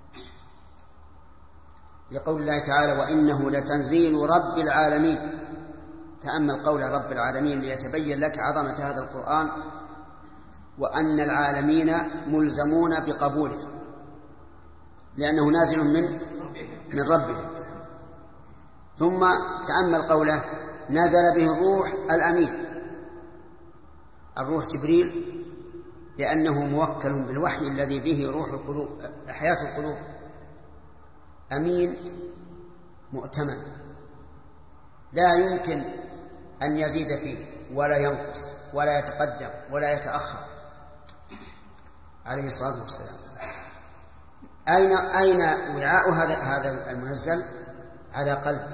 لقول الله تعالى: وإنه لتنزيل رب العالمين. تأمل قول رب العالمين ليتبين لك عظمة هذا القرآن، وأن العالمين ملزمون بقبوله لأنه نازل من ربهم. ثم تأمل قوله: نزل به الروح الأمين. الروح جبريل لأنه موكل بالوحي الذي به روح القلوب، حياة القلوب. أمين مؤتمن لا يمكن أن يزيد فيه ولا ينقص ولا يتقدم ولا يتأخر عليه الصلاة والسلام. أين وعاء هذا المنزل؟ على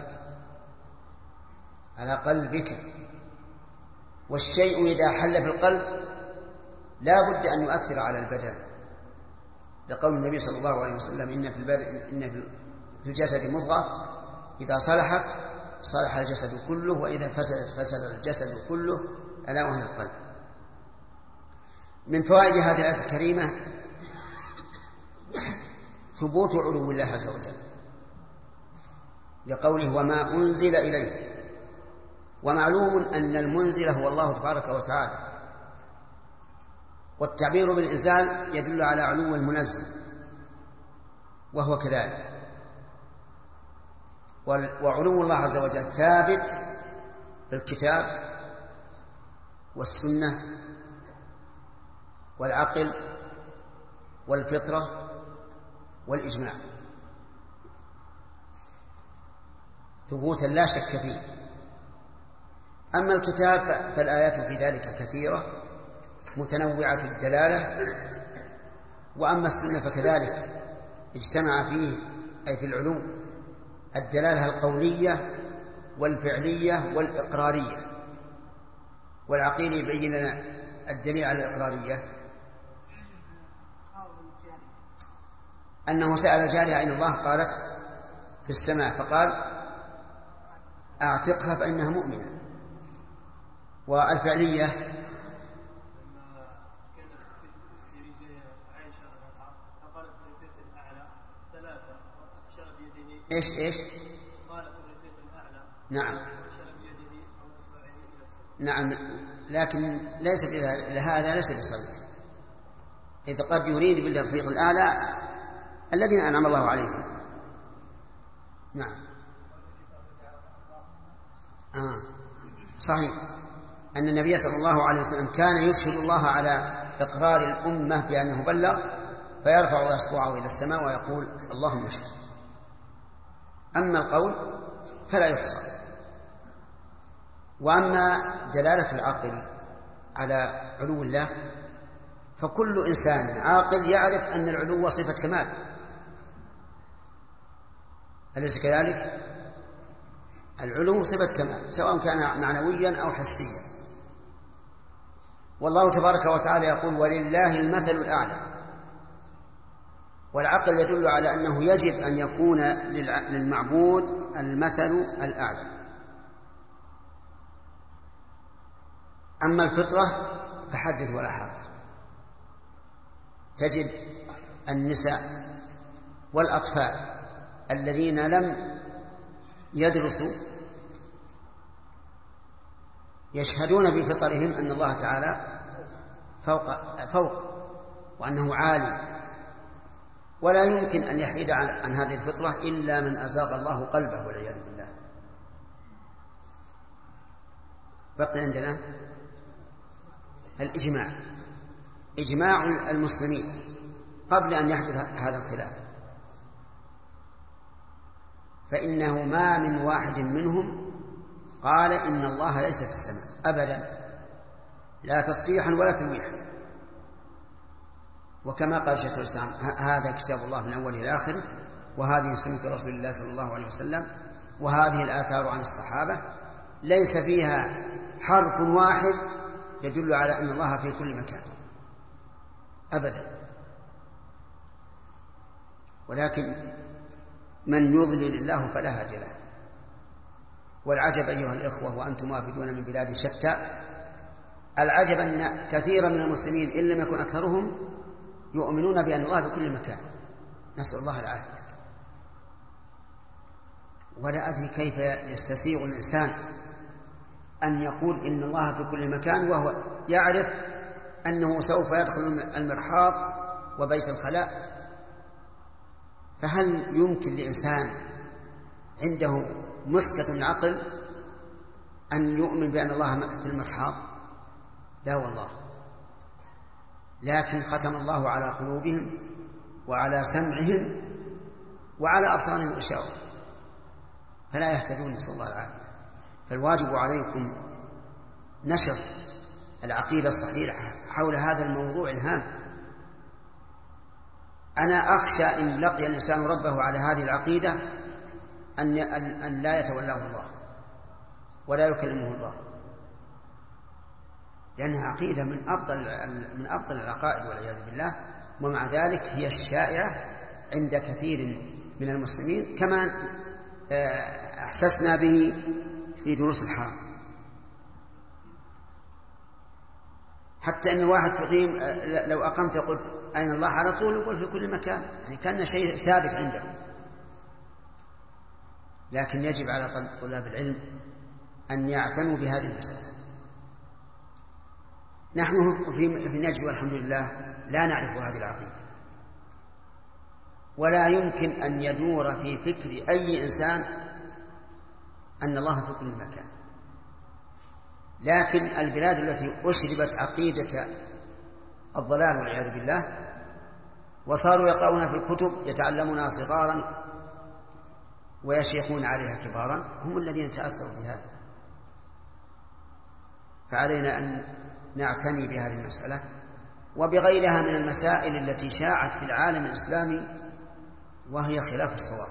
قلبك. والشيء إذا حل في القلب لا بد أن يؤثر على البدن، لقول النبي صلى الله عليه وسلم: إن في الجسد مضغة إذا صلحت صلح الجسد كله، وإذا فسدت فسد الجسد كله، ألا وهي القلب. من فوائد هذه الآية الكريمة ثبوت علو الله عز وجل، لقوله: وما أنزل إليه. ومعلوم أن المنزل هو الله تبارك وتعالى، والتعبير بالإنزال يدل على علو المنزل، وهو كذلك. وعلو الله عز وجل ثابت بالكتاب والسنة والعقل والفطرة والإجماع، ثبوتا لا شك فيه. أما الكتاب فالآيات في ذلك كثيرة متنوعة الدلالة، وأما السنة فكذلك اجتمع فيه أي في العلو الدلالة القولية والفعلية والإقرارية. والعقيل يبين لنا الدليل على الإقرارية أنه سأل جارية أين الله؟ قالت في السماء، فقال: أعتقها فإنها مؤمنة. والفعلية إيش قال في الرفيق الأعلى نعم وشل بيده أو إصبعه إلى السماء. نعم، لكن ليس هذا ليس بصريح، إذ قد يريد بالرفيق الأعلى الذين أنعم الله عليهم. نعم صحيح أن النبي صلى الله عليه وسلم كان يشهد الله على إقرار الأمة بأنه بلغ، فيرفع أصبعه إلى السماء ويقول اللهم اشهد. أما القول فلا يحصى. وأما دلالة العقل على علو الله فكل إنسان عاقل يعرف أن العلو صفة كمال، أليس كذلك؟ العلو صفة كمال سواء كان معنويا أو حسيا. والله تبارك وتعالى يقول ولله المثل الأعلى، والعقل يدل على أنه يجب أن يكون للمعبود المثل الأعلى. أما الفطرة فحدث ولا حرج، تجد النساء والأطفال الذين لم يدرسوا يشهدون بفطرهم أن الله تعالى فوق وأنه عالي، ولا يمكن أن يحيد عن هذه الفطرة إلا من أزاغ الله قلبه والعياذ بالله. بقي عندنا الإجماع، إجماع المسلمين قبل أن يحدث هذا الخلاف، فإنه ما من واحد منهم قال إن الله ليس في السماء أبدا، لا تصريحا ولا تلويحا. وكما قال شيخ الإسلام هذا كتاب الله من أوله إلى آخره، وهذه سنة رسول الله صلى الله عليه وسلم، وهذه الآثار عن الصحابة ليس فيها حرف واحد يدل على أن الله في كل مكان أبدا. ولكن من يضلل الله فلا هادي له. والعجب أيها الإخوة وأنتم وافدون من بلاد شتى، العجب أن كثيرا من المسلمين إن لم يكن أكثرهم يؤمنون بأن الله بكل مكان، نسأل الله العافية. ولا أدري كيف يستسيغ الإنسان أن يقول إن الله في كل مكان وهو يعرف أنه سوف يدخل المرحاض وبيت الخلاء. فهل يمكن لإنسان عنده مسكة العقل أن يؤمن بأن الله في المرحاض؟ لا والله. لكن ختم الله على قلوبهم وعلى سمعهم وعلى أبصارهم غشاوة فلا يهتدون، نسأل الله العافية. فالواجب عليكم نشر العقيدة الصحيحة حول هذا الموضوع الهام. أنا أخشى إن لقي الإنسان ربه على هذه العقيدة أن لا يتولاه الله ولا يكلمه الله، لأنها عقيدة من أبطل العقائد والعياذ بالله، ومع ذلك هي الشائعة عند كثير من المسلمين كما أحسسنا به في دروس الحرم. حتى أن الواحد تقيم لو أقمت قلت أين الله على طول يقول في كل مكان، يعني كان شيء ثابت عنده. لكن يجب على طلاب العلم أن يعتنوا بهذه المسألة. نحن في نجد والحمد لله لا نعرف هذه العقيدة، ولا يمكن أن يدور في فكر أي إنسان أن الله في كل مكان. لكن البلاد التي أشربت عقيدة الضلال والعياذ بالله وصاروا يقرؤون في الكتب يتعلمونها صغارا ويشيخون عليها كبارا هم الذين تأثروا بهذا. فعلينا أن نعتني بهذه المسألة وبغيرها من المسائل التي شاعت في العالم الإسلامي وهي خلاف الصواب.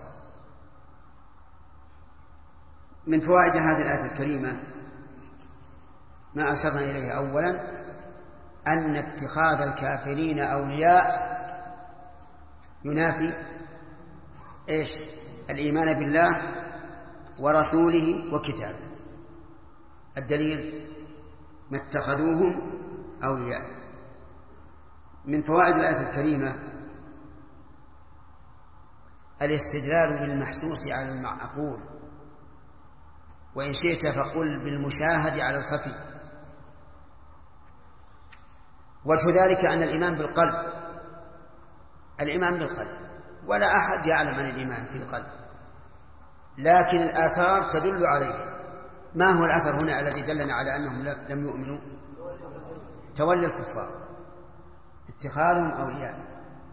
من فوائد هذه الآية الكريمة ما أشرنا إليه أولا أن اتخاذ الكافرين أولياء ينافي إيش؟ الإيمان بالله ورسوله وكتابه. الدليل ما اتخذوهم أولياء. من فوائد الآية الكريمة الاستدلال بالمحسوس على المعقول، وإن شئت فقل بالمشاهد على الخفي. وجه ذلك أن الإيمان بالقلب، ولا أحد يعلم عن الإيمان في القلب، لكن الآثار تدل عليه. ما هو الأثر هنا الذي دلنا على أنهم لم يؤمنوا؟ تولي الكفار، اتخاذهم أولياء.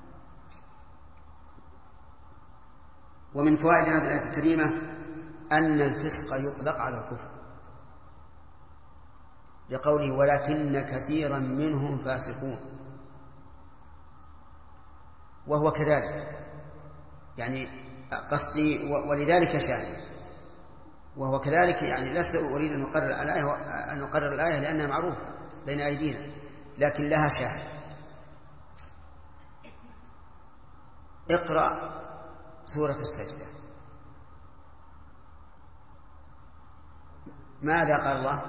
ومن فوائد هذه الآية الكريمة أن الفسق يطلق على الكفر، لقوله ولكن كثيرا منهم فاسقون، وهو كذلك، يعني قصدي ولذلك شاهد، وهو كذلك، يعني لست أريد أن نقرر الآية لأنها معروفة بين أيدينا، لكن لها شاهد. اقرأ سورة السجدة، ماذا قال الله؟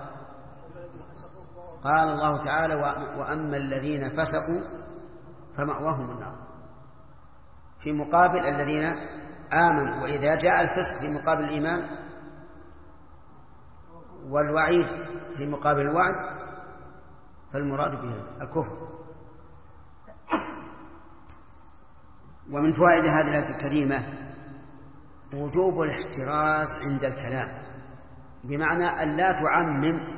قال الله تعالى وأما الذين فسقوا فمأواهم النار، في مقابل الذين آمنوا. وإذا جاء الفسق في مقابل الإيمان والوعيد في مقابل الوعد فالمراد به الكفر. ومن فوائد هذه الآية الكريمة وجوب الاحتراز عند الكلام، بمعنى أن لا تعمم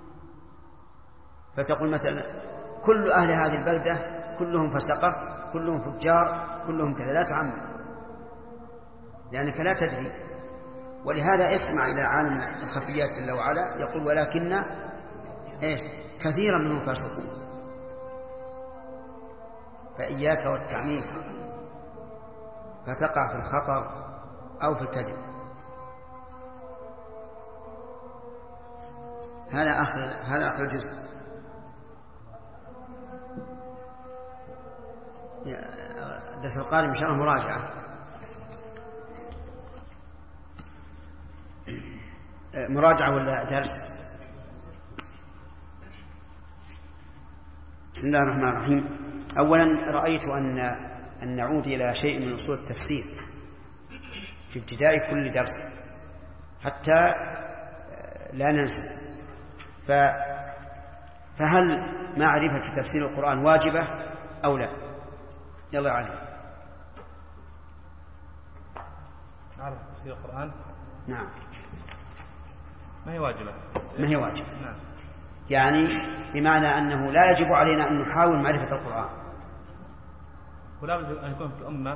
فتقول مثلا كل أهل هذه البلدة كلهم فسقة، كلهم فجار، كلهم كذا، لا تعمم لأنك لا تدري. ولهذا اسمع إلى عالم الخفيات جل وعلا يقول ولكن كثيرا منهم فاسقون، فإياك والتعميم فتقع في الخطر أو في الكذب. هذا آخر الجزء. الدرس القادم إن شاء الله مراجعة. مراجعة ولا درس؟ بسم الله الرحمن الرحيم. أولا رأيت أن نعود إلى شيء من أصول التفسير في ابتداء كل درس حتى لا ننسى. فهل معرفة تفسير القرآن واجبة أو لا؟ يلا علي. معرفة تفسير القرآن؟ نعم. ما هي واجبة؟ ما هي واجبة. نعم. يعني بمعنى أنه لا يجب علينا أن نحاول معرفة القرآن، ولا بد أن يكون في الأمة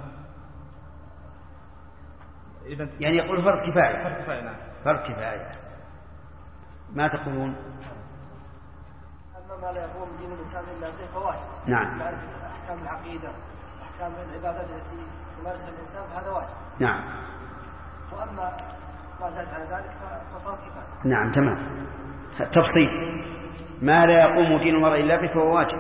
إذا يعني يقول فرض كفاية. فرض كفاية. نعم. فرض كفاية. ما تقولون؟ أما ما لا يقوم دين الإنسان إلا به فواجب. نعم. معرفة أحكام العقيدة، أحكام العبادات التي يمارسها الإنسان فهذا واجب. نعم. وأما ما زاد على ذلك ففرض كفاية. نعم تمام. تفصيل ما لا يقوم دين المرء إلا به فهو واجب.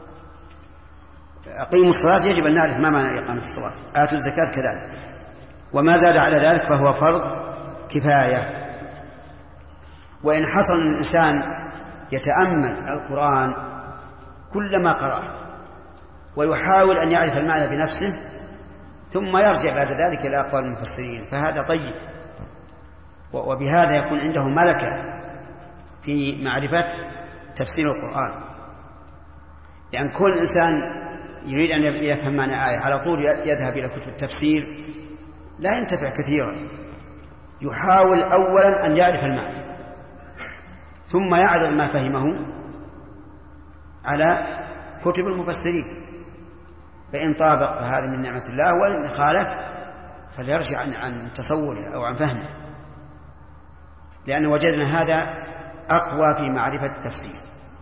أقيموا الصلاة يجب أن نعرف ما معنى إقامة الصلاة، آتوا الزكاة كذلك، وما زاد على ذلك فهو فرض كفاية. وإن حصل الإنسان يتأمل القرآن كلما قرأه ويحاول أن يعرف المعنى بنفسه ثم يرجع بعد ذلك إلى أقوال المفسرين فهذا طيب، وبهذا يكون عنده ملكة في معرفة تفسير القرآن. لأن كل إنسان يريد أن يفهم معنى آية على طول يذهب إلى كتب التفسير لا ينتفع كثيرا، يحاول أولا أن يعرف المعنى ثم يعرض ما فهمه على كتب المفسرين، فإن طابق فهذا من نعمة الله، وإن خالف فليرجع عن تصوره أو عن فهمه، لأن وجدنا هذا أقوى في معرفة التفسير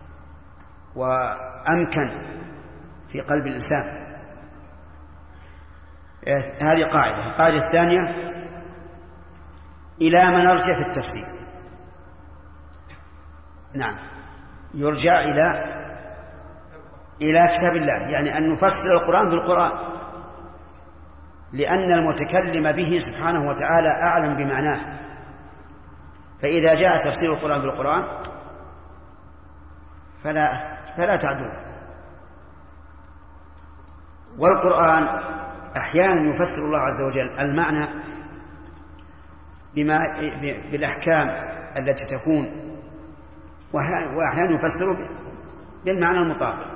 وأمكن في قلب الإنسان. هذه قاعدة. القاعدة الثانية إلى ما نرجع في التفسير. نعم يرجع إلى كتاب الله، يعني أن نفسر القرآن بالقرآن، لأن المتكلم به سبحانه وتعالى أعلم بمعناه. فإذا جاء تفسير القرآن بالقرآن فلا تعدون. والقرآن أحيانا يفسر الله عز وجل المعنى بالأحكام التي تكون، وأحيانا يفسره بالمعنى المطابق.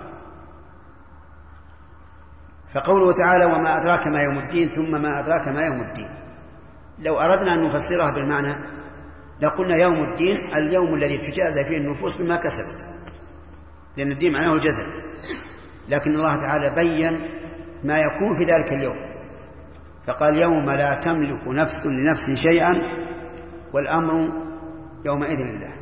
فقوله تعالى وما أدراك ما يوم الدين ثم ما أدراك ما يوم الدين، لو أردنا أن نفسرها بالمعنى لقلنا يوم الدين اليوم الذي تجازى فيه النفوس بما كسبت، لأن الدين معناه الجزاء، لكن الله تعالى بين ما يكون في ذلك اليوم فقال يوم لا تملك نفس لنفس شيئا والأمر يومئذ لله.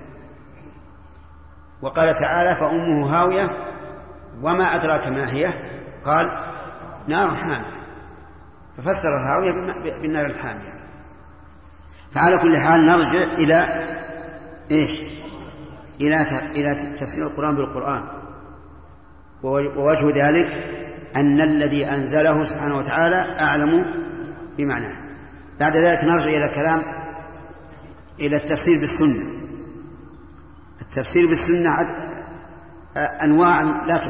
وقال تعالى فأمه هاوية وما أدراك ما هي، قال نار حامية، ففسر الهاوية بالنار الحامية. فعلى كل حال نرجع إلى إيش؟ إلى تفسير القرآن بالقرآن، ووجه ذلك أن الذي أنزله سبحانه وتعالى أعلم بمعناه. بعد ذلك نرجع إلى التفسير بالسنة. التفسير بالسنة أنواع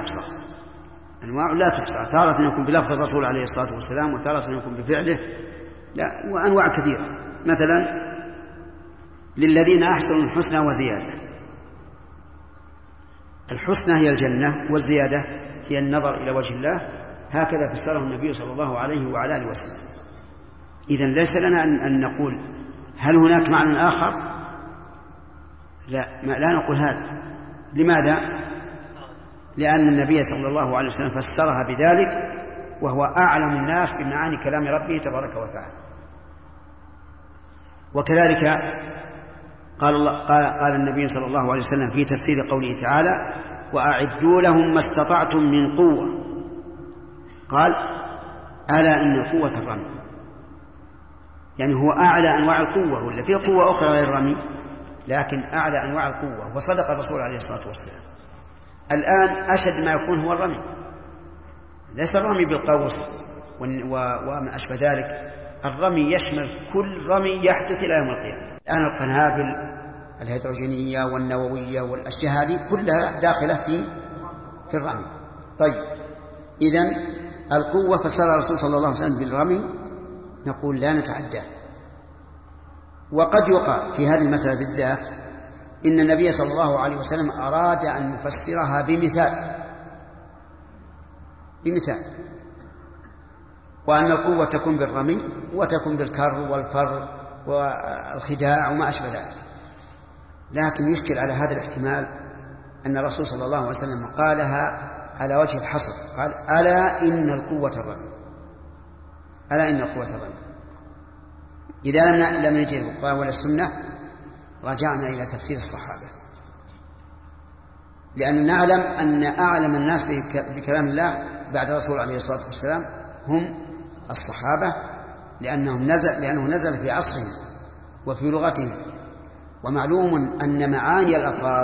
لا تحصى، تارة يكون بلفظ الرسول عليه الصلاة والسلام، وتارة يكون بفعله، وأنواع كثيرة. مثلا للذين أحسنوا الحسنى وزيادة، الحسنى هي الجنة والزيادة هي النظر إلى وجه الله، هكذا فسره النبي صلى الله عليه وعلى آله وسلم. إذن ليس لنا أن نقول هل هناك معنى آخر؟ لا نقول هذا. لماذا؟ لأن النبي صلى الله عليه وسلم فسرها بذلك، وهو أعلم الناس بمعاني كلام ربه تبارك وتعالى. وكذلك قال النبي صلى الله عليه وسلم في تفسير قوله تعالى وأعدوا لهم ما استطعتم من قوة، قال ألا إن القوة الرمي، يعني هو أعلى أنواع القوة، ولا في قوة أخرى غير الرمي، لكن أعلى أنواع القوة. وصدق الرسول عليه الصلاة والسلام. الآن أشد ما يكون هو الرمي، ليس الرمي بالقوس وما أشبه ذلك، الرمي يشمل كل رمي يحدث إلى يوم القيامة. الآن القنابل الهيدروجينية والنووية والأشياء هذه كلها داخلة في الرمي. طيب، إذن القوة فسر الرسول صلى الله عليه وسلم بالرمي، نقول لا نتعدى. وقد يقال في هذه المسألة بالذات إن النبي صلى الله عليه وسلم أراد أن يفسرها بمثال، وأن القوة تكون بالرمي وتكون بالكر والفر والخداع وما أشبه ذلك. لكن يشكل على هذا الاحتمال أن الرسول صلى الله عليه وسلم قالها على وجه الحصر، قال ألا إن القوة الرمي، ألا إن القوة الرمي. إذا لم نجد القرآن ولا السنة رجعنا إلى تفسير الصحابة، لأن نعلم أن أعلم الناس بكلام الله بعد الرسول عليه الصلاة والسلام هم الصحابة، لأنه نزل في عصرهم وفي لغتهم. ومعلوم أن معاني الألفاظ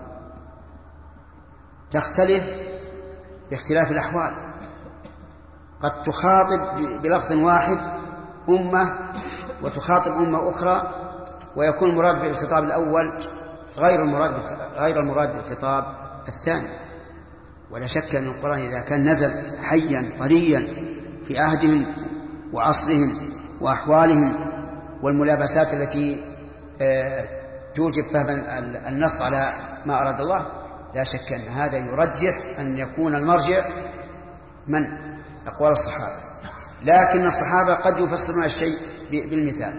تختلف باختلاف الأحوال، قد تخاطب بلفظ واحد أمة وتخاطب أمة أخرى، ويكون المراد بالخطاب الأول غير المراد بالخطاب الثاني. ولا شك أن القرآن إذا كان نزل حيا طريا في عهدهم وعصرهم وأحوالهم والملابسات التي توجب فهم النص على ما أراد الله، لا شك أن هذا يرجح أن يكون المرجع من أقوال الصحابة. لكن الصحابة قد يفسرون الشيء بالمثال،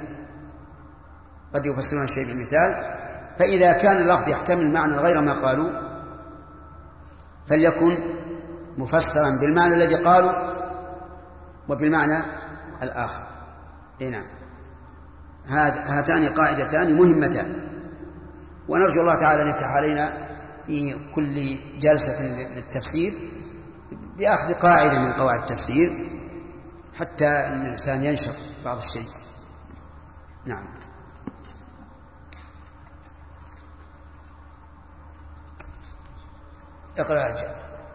فإذا كان اللفظ يحتمل معنى غير ما قالوا فليكن مفسرا بالمعنى الذي قالوا وبالمعنى الآخر. نعم، هاتان قاعدتان مهمتان، ونرجو الله تعالى أن يفتح علينا في كل جلسة للتفسير بأخذ قاعدة من قواعد التفسير حتى أن الإنسان ينشط بعض الشيء. نعم. اقرأ أجل.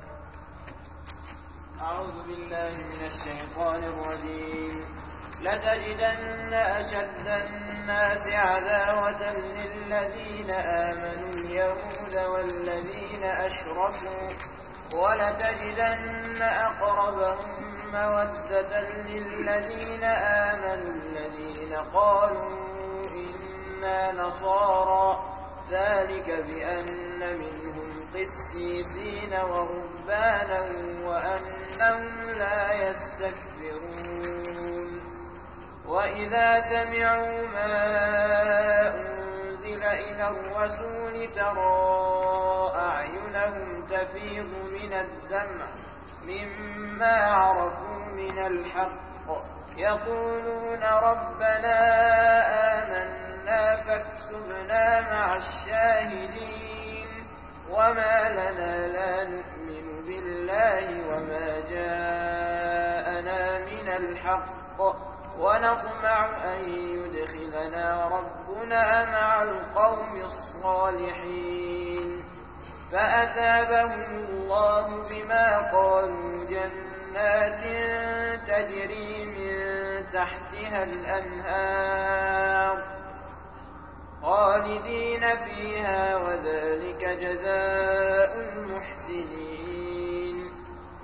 أعوذ بالله من الشيطان الرجيم. لتجدن أشد الناس عداوة للذين آمنوا اليهود والذين أشركوا ولتجدن أقربهم مودة للذين آمنوا الذين قالوا إنا نصارى ذلك بأن منهم قسيسين ورهبانا وأنهم لا يستكبرون وإذا سمعوا ما أنزل إلى الرسول ترى أعينهم تفيض من الدمع مما عرفوا من الحق يقولون ربنا آمنا فاكتبنا مع الشاهدين وما لنا لا نؤمن بالله وما جاءنا من الحق ونطمع أن يدخلنا ربنا مع القوم الصالحين فأثابهم الله بما قالوا جنات تجري من تحتها الأنهار خالدين فيها وذلك جزاء المحسنين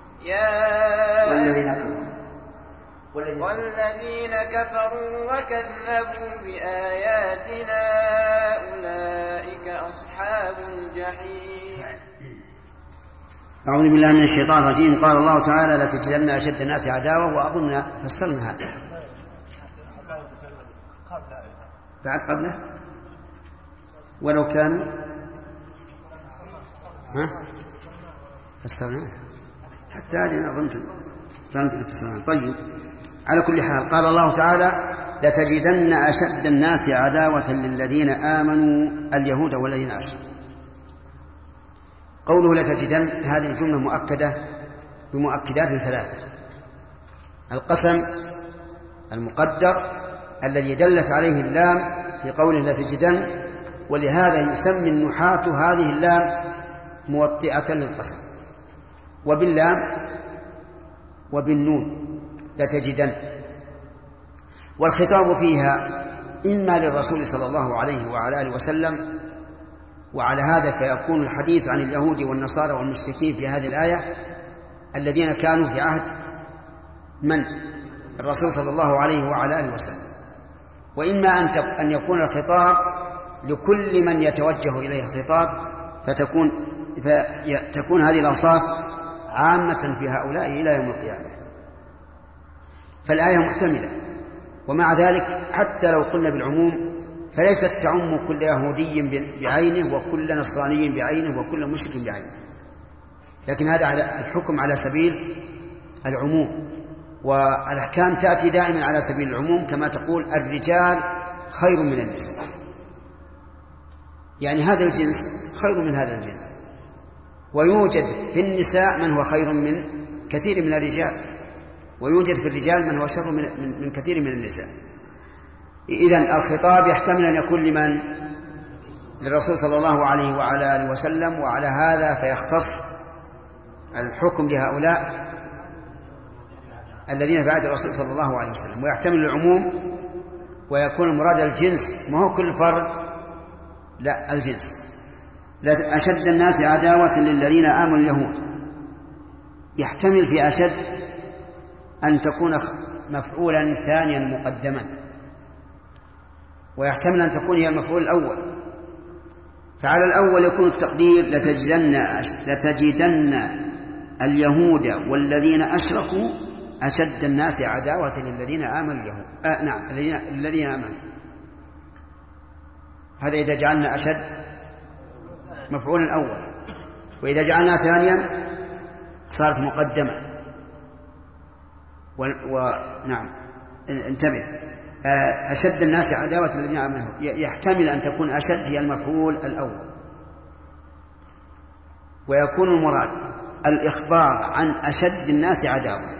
والذين كفروا وكذبوا بآياتنا أولئك أصحاب الجحيم. أعوذ بالله من الشيطان الرجيم. قال الله تعالى لتجدن أشد الناس عداوة وأظن فسرنا هذا بعد قبله ولو كانوا فسرنا حتى هذه ظننت فسرنا. طيب على كل حال قال الله تعالى لتجدن أشد الناس عداوة للذين آمنوا اليهود والذين أشركوا. قوله لتجدن هذه الجملة مؤكدة بمؤكدات ثلاثة: القسم المقدر الذي دلت عليه اللام في قوله لتجدن، ولهذا يسمي النحاة هذه اللام موطئة للقسم، وباللام وبالنون لتجدن. والخطاب فيها إما للرسول صلى الله عليه وعلى آله وسلم، وعلى هذا فيكون الحديث عن اليهود والنصارى والمشركين في هذه الآية الذين كانوا في عهد من؟ الرسول صلى الله عليه وعلى آله وسلم. وإما أن يكون الخطاب لكل من يتوجه إليه الخطاب، فتكون هذه الأوصاف عامة في هؤلاء إلى يوم القيامة. فالآية محتملة، ومع ذلك حتى لو قلنا بالعموم فليست تعم كل يهودي بعينه وكل نصراني بعينه وكل مشرك بعينه، لكن هذا على الحكم على سبيل العموم، والأحكام تأتي دائما على سبيل العموم، كما تقول الرجال خير من النساء، يعني هذا الجنس خير من هذا الجنس، ويوجد في النساء من هو خير من كثير من الرجال، ويوجد في الرجال من هو شر من كثير من النساء. إذن الخطاب يحتمل أن يكون لمن؟ للرسول صلى الله عليه وعلى آله وسلم، وعلى هذا فيختص الحكم لهؤلاء الذين في عهد الرسول صلى الله عليه وسلم، ويحتمل العموم ويكون المراد الجنس، ما هو كل فرد، لا الجنس. أشد الناس عداوة للذين آمنوا اليهود، يحتمل في أشد أن تكون مفعولا ثانيا مقدما، ويحتمل أن تكون هي المفعول الأول. فعلى الأول يكون التقدير لتجدن اليهود والذين أشركوا أشد الناس عداوة للذين آمنوا اليهود. نعم، الذين آمنوا. هذا إذا جعلنا أشد مفعولا أولا، وإذا جعلنا ثانيا صارت مقدمة. ونعم انتبه، أشد الناس عداوة الذين آمنوا يحتمل أن تكون أشد هي المفعول الأول، ويكون المراد الإخبار عن أشد الناس عداوة،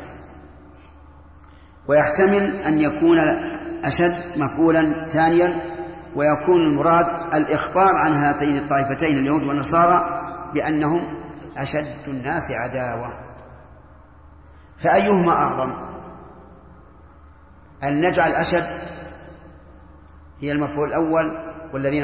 ويحتمل أن يكون أشد مفعولا ثانيا، ويكون المراد الإخبار عن هاتين الطائفتين اليهود والنصارى بأنهم أشد الناس عداوة. فأيهما أعظم؟ أن نجعل أشد هي المفعول الأول والذين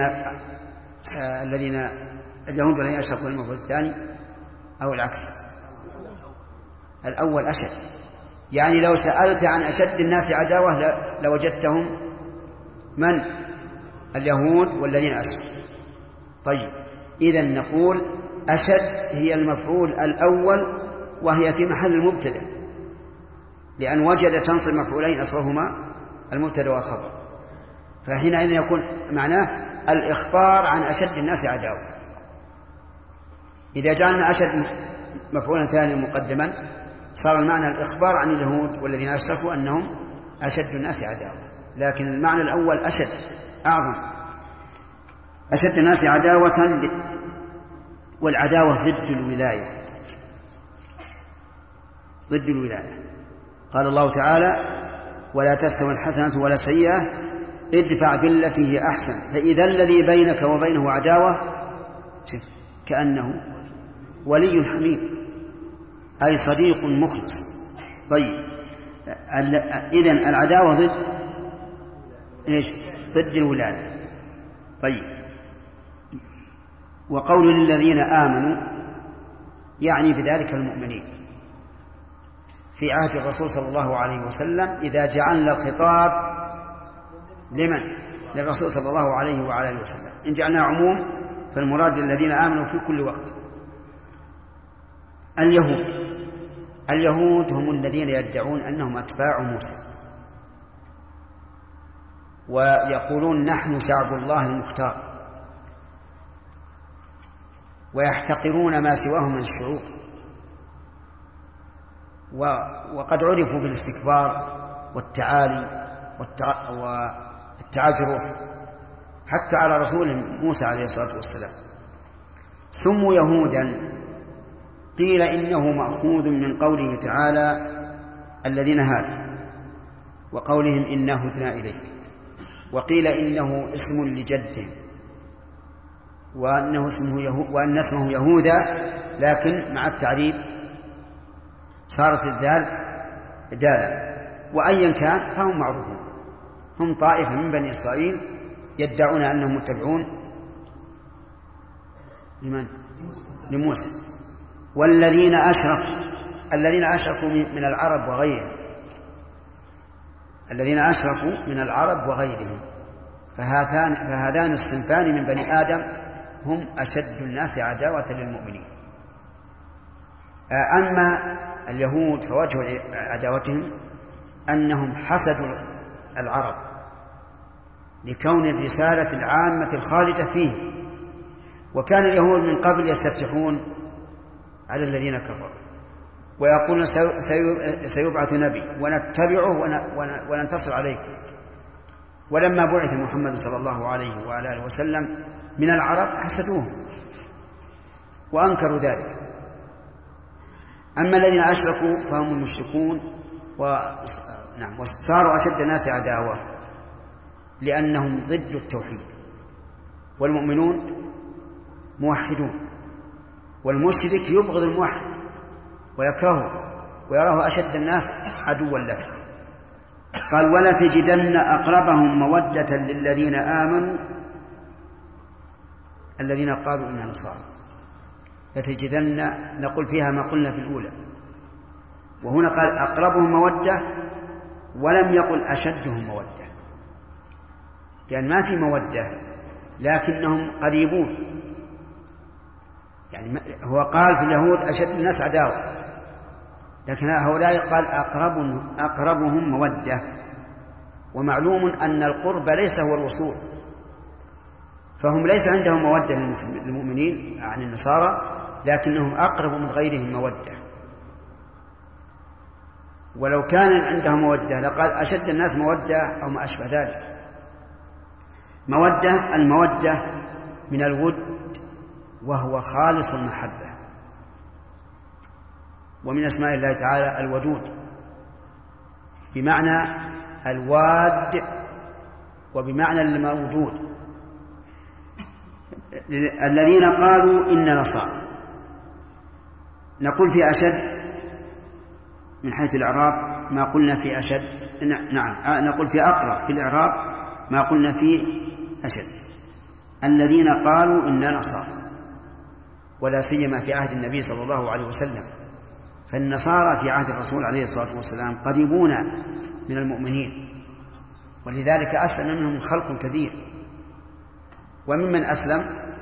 اليهود والذين أشركوا المفعول الثاني، أو العكس؟ الأول أشد، يعني لو سألت عن أشد الناس عداوة لوجدتهم من؟ اليهود والذين أشركوا. طيب، إذن نقول أشد هي المفعول الأول وهي في محل المبتدأ، لأن وجد تنصب مفعولين أصلهما المبتدأ والخبر، فحينئذ يكون معناه الإخبار عن أشد الناس عداوة. إذا جعلنا أشد مفعولا ثاني مقدما صار المعنى الإخبار عن اليهود والذين أشركوا أنهم أشد الناس عداوة، لكن المعنى الأول أشد أعظم. أشد الناس عداوة، والعداوة ضد الولاية، ضد الولاية. قال الله تعالى: ولا تستوي الحسنة ولا السيئة ادفع بالتي هي أحسن فإذا الذي بينك وبينه عداوة كأنه ولي حميم، أي صديق مخلص. طيب، إذن العداوة ضد إيش؟ ضد الولاية. طيب، وقول للذين آمنوا يعني بذلك المؤمنين. في عهد الرسول صلى الله عليه وسلم إذا جعلنا الخطاب لمن؟ للرسول صلى الله عليه وعلى آله وسلم. إن جعلنا عموم فالمراد للذين آمنوا في كل وقت. اليهود هم الذين يدعون أنهم أتباع موسى، ويقولون نحن شعب الله المختار، ويحتقرون ما سواه من الشعوب، وقد عرفوا بالاستكبار والتعالي والتعجرف حتى على رسولهم موسى عليه الصلاة والسلام. سموا يهودا، قيل إنه مأخوذ من قوله تعالى الذين هادوا، وقولهم إنا هدنا إليك، وقيل إنه اسم لجدهم، وأن اسمه يهوذا، لكن مع التعريب صارت الذال دالا. وأيا كان فهم معروفون، هم طائفة من بني إسرائيل يدعون أنهم متبعون لموسى. والذين أشركوا من العرب وغيرهم، الذين أشركوا من العرب وغيرهم، فهذان الصنفان من بني آدم هم أشد الناس عداوة للمؤمنين. أما اليهود فوجه عداوتهم أنهم حسدوا العرب لكون الرسالة العامة الخالدة فيه، وكان اليهود من قبل يستفتحون على الذين كفروا ويقولون سيبعث نبي ونتبعه وننتصر عليه. ولما بعث محمد صلى الله عليه وعلى آله وسلم من العرب حسدوه وأنكروا ذلك. أما الذين أشركوا فهم المشركون، وصاروا أشد الناس عداوة لأنهم ضد التوحيد، والمؤمنون موحدون، والمشرك يبغض الموحد ويكرهه ويراه أشد الناس عدوا له. قال: ولا تجدن أقربهم مودة للذين آمنوا الذين قالوا إننا نصارى. لتجدن نقول فيها ما قلنا في الأولى، وهنا قال أقربهم مودة ولم يقل أشدهم مودة، لأن ما في مودة لكنهم قريبون. يعني هو قال في اليهود أشد الناس عداوة، لكن هؤلاء قال أقربهم مودة، ومعلوم أن القرب ليس هو الوصول، فهم ليس عندهم مودة للمؤمنين عن النصارى، لكنهم أقرب من غيرهم مودة. ولو كان عندهم مودة لقال أشد الناس مودة أو ما أشبه ذلك. مودة، المودة من الود، وهو خالص المحبة، ومن أسماء الله تعالى الودود بمعنى الواد وبمعنى الموجود. الذين قالوا إن نصارى، نقول في أشد من حيث الإعراب ما قلنا في أشد، نعم نقول في أقرب في الإعراب ما قلنا في أشد. الذين قالوا إن نصارى، ولا سيما في عهد النبي صلى الله عليه وسلم، فالنصارى في عهد الرسول عليه الصلاة والسلام قريبون من المؤمنين، ولذلك أسلم منهم خلق كثير. وممن أسلم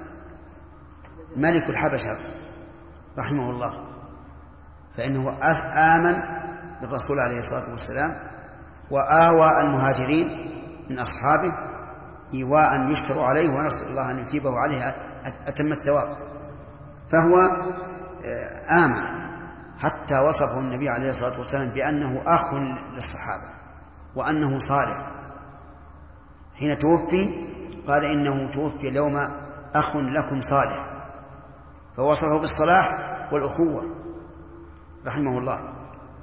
ملك الحبشة رحمه الله، فإنه آمن بالرسول عليه الصلاة والسلام وآوى المهاجرين من أصحابه إيواء يشكر عليه، ونسأل الله أن يثيبه عليه أتم الثواب. فهو آمن، حتى وصفه النبي عليه الصلاة والسلام بأنه أخ للصحابة وأنه صالح. حين توفي قال إنه توفي اليوم أخ لكم صالح، فوصفه بالصلاح والأخوة رحمه الله.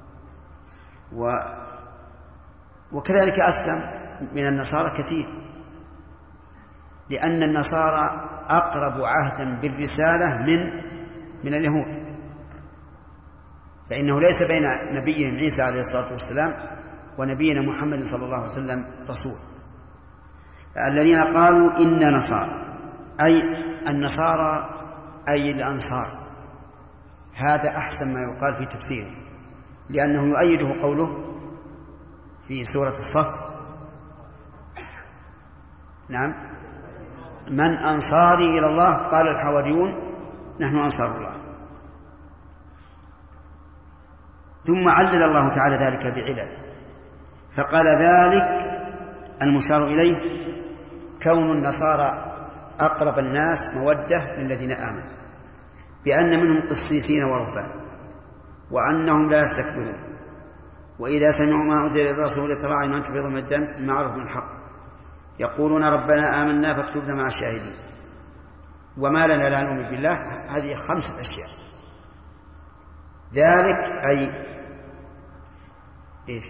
وكذلك أسلم من النصارى كثير، لأن النصارى أقرب عهدا بالرسالة من اليهود، فإنه ليس بين نبيهم عيسى عليه الصلاة والسلام ونبينا محمد صلى الله عليه وسلم رسول. الذين قالوا إن نصارى أي النصارى أي الأنصار، هذا أحسن ما يقال في تفسيره، لأنه يؤيده قوله في سورة الصف: نعم، من أنصاري إلى الله؟ قال الحواريون نحن أنصار الله. ثم علل الله تعالى ذلك بعلل، فقال ذلك المشار إليه كون النصارى أقرب الناس مودة للذين آمنوا، بأن منهم قسيسين ورهبان، وأنهم لا يستكبرون، وإذا سمعوا ما أنزل إلى الرسول ترى عينهم تفيض من الدم مما عرفوا من الحق، يقولون ربنا آمنا فاكتبنا مع الشاهدين، وما لنا لا نؤمن بالله. هذه 5 أشياء. ذلك أي إيش؟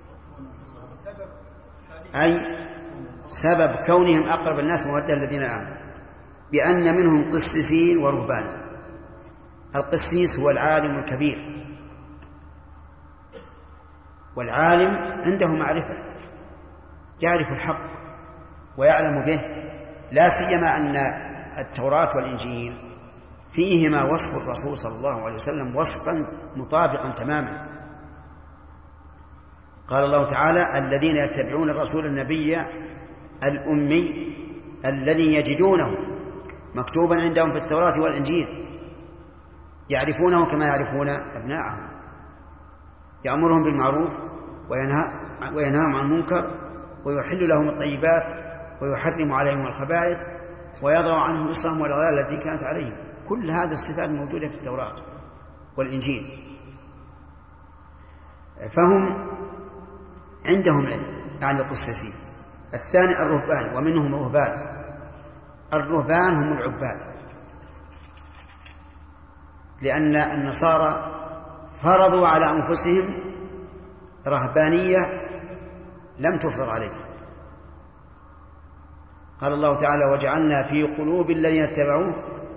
أي سبب كونهم أقرب الناس مودة الذين آمنوا، بأن منهم قسيسين ورهبان. القسيس هو العالم الكبير، والعالم عنده معرفة، يعرف الحق ويعلم به، لا سيما أن التوراة والإنجيل فيهما وصف الرسول صلى الله عليه وسلم وصفا مطابقا تماما. قال الله تعالى: الذين يتبعون الرسول النبي الأمي الذي يجدونه مكتوبا عندهم في التوراة والإنجيل يعرفونه كما يعرفون أبناءهم، يأمرهم بالمعروف وينهاهم عن المنكر، ويحل لهم الطيبات ويحرم عليهم الخبائث، ويضع عنهم إصرهم والأغلال التي كانت عليهم. كل هذه الصفات موجودة في التوراة والإنجيل، فهم عندهم علم عن القسيسين. الثاني الرهبان، ومنهم رهبان. الرهبان هم العباد، لأن النصارى فرضوا على أنفسهم رهبانية لم تفرض عليهم. قال الله تعالى: وجعلنا في قلوب الذين اتبعوه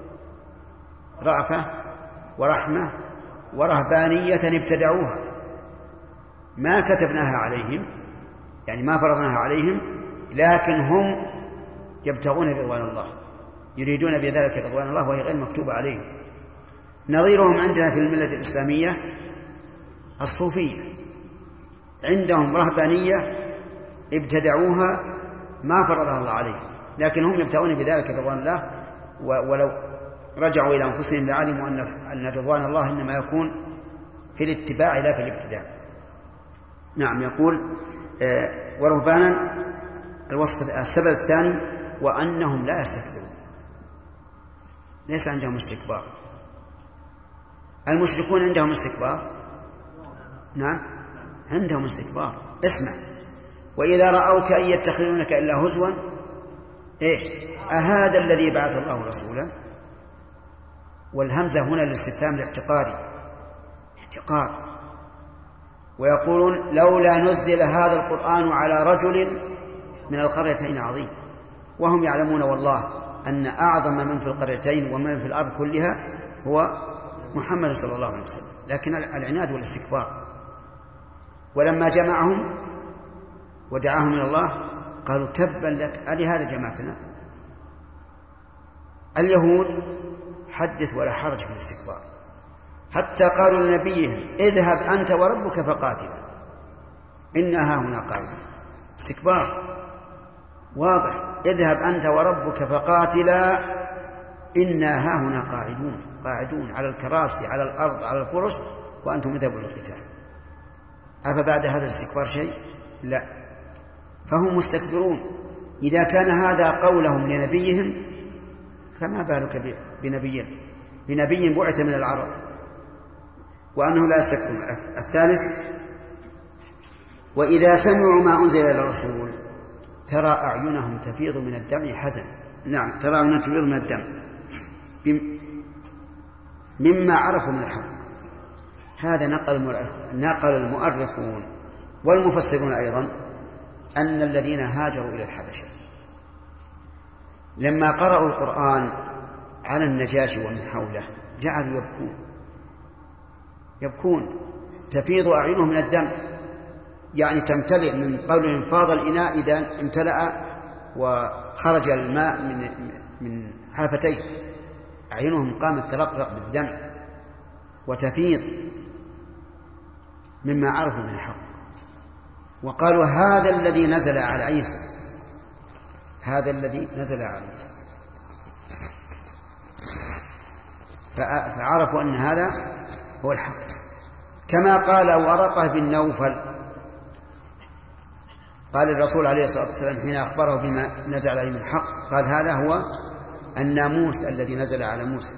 رأفة ورحمة ورهبانية ابتدعوها ما كتبناها عليهم، يعني ما فرضناها عليهم، لكن هم يبتغون رضوان الله، يريدون بذلك رضوان الله وهي غير مكتوبة عليهم. نظيرهم عندنا في الملة الإسلامية الصوفية، عندهم رهبانية ابتدعوها ما فرضها الله عليهم، لكن هم يبتغون بذلك رضوان الله، ولو رجعوا إلى أنفسهم لعلموا أن رضوان الله إنما يكون في الاتباع لا في الابتداع. نعم. يقول ورهبانا. السبب الثاني وأنهم لا يستكبرون، ليس عندهم استكبار. المشركون عندهم استكبار، نعم عندهم استكبار. اسمع: وإذا رأوك إن يتخذونك إلا هزوا إيش؟ أهذا الذي بعث الله رسولا؟ والهمزة هنا للاستفهام الاعتقادي، اعتقاد. ويقولون لولا نزل هذا القرآن على رجل من القريتين عظيم، وهم يعلمون والله أن أعظم من في القريتين ومن في الأرض كلها هو محمد صلى الله عليه وسلم، لكن العناد والاستكبار. ولما جمعهم ودعاهم إلى الله قالوا: تبا لك، ألهذا جمعتنا؟ اليهود حدث ولا حرج في الاستكبار، حتى قالوا لنبيهم اذهب أنت وربك فقاتلا إنا هاهنا قاعدون. استكبار واضح. اذهب أنت وربك فقاتلا إنا هاهنا قاعدون على الكراسي على الأرض على الفرش وأنتم اذهبوا للقتال. أفبعد هذا الاستكبار شيء؟ لا. فهم مستكبرون. إذا كان هذا قولهم لنبيهم فما بالك بنبي بعث من العرب وأنه لا يستكبرون. الثالث وإذا سمعوا ما أنزل إلى الرسول ترى أعينهم تفيض من الدمع حزن. نعم ترى أعينهم تفيض من الدمع مما عرفوا من الحق. هذا نقل المؤرخون والمفسرون أيضا أن الذين هاجروا إلى الحبشة لما قرأوا القرآن على النجاشي ومن حوله جعلوا يبكون تفيض أعينهم من الدم، يعني تمتلئ من قول انفاض الإناء إذا امتلأ وخرج الماء من حافتيه، أعينهم قامت ترقرق بالدم وتفيض مما عرفوا من الحق. وقالوا هذا الذي نزل على عيسى، هذا الذي نزل على عيسى، فعرفوا أن هذا هو الحق. كما قال ورقة بن نوفل، قال الرسول عليه الصلاة والسلام حين أخبره بما نزل عليه من الحق قال هذا هو الناموس الذي نزل على موسى.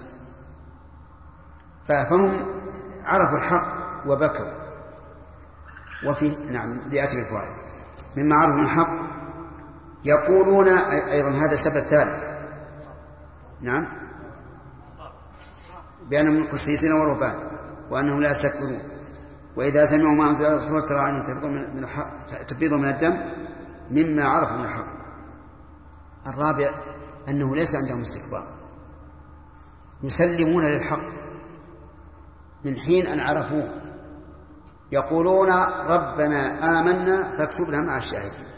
فهم عرفوا الحق وبكوا. وفي نعم ليأتي بالفوائد مما عرفوا من الحق يقولون أيضا هذا السبب الثالث، نعم، بأنهم من قسيسين ورهبان وأنهم لا يستكبرون. وإذا سمعوا ما أنزل الرسول ترى عنهم تفيض من الدم مما عرفوا من الحق. الرابع أنه ليس عندهم استكبار، يسلمون للحق من حين أن عرفوه، يقولون ربنا آمنا فاكتبنا مع الشاهدين.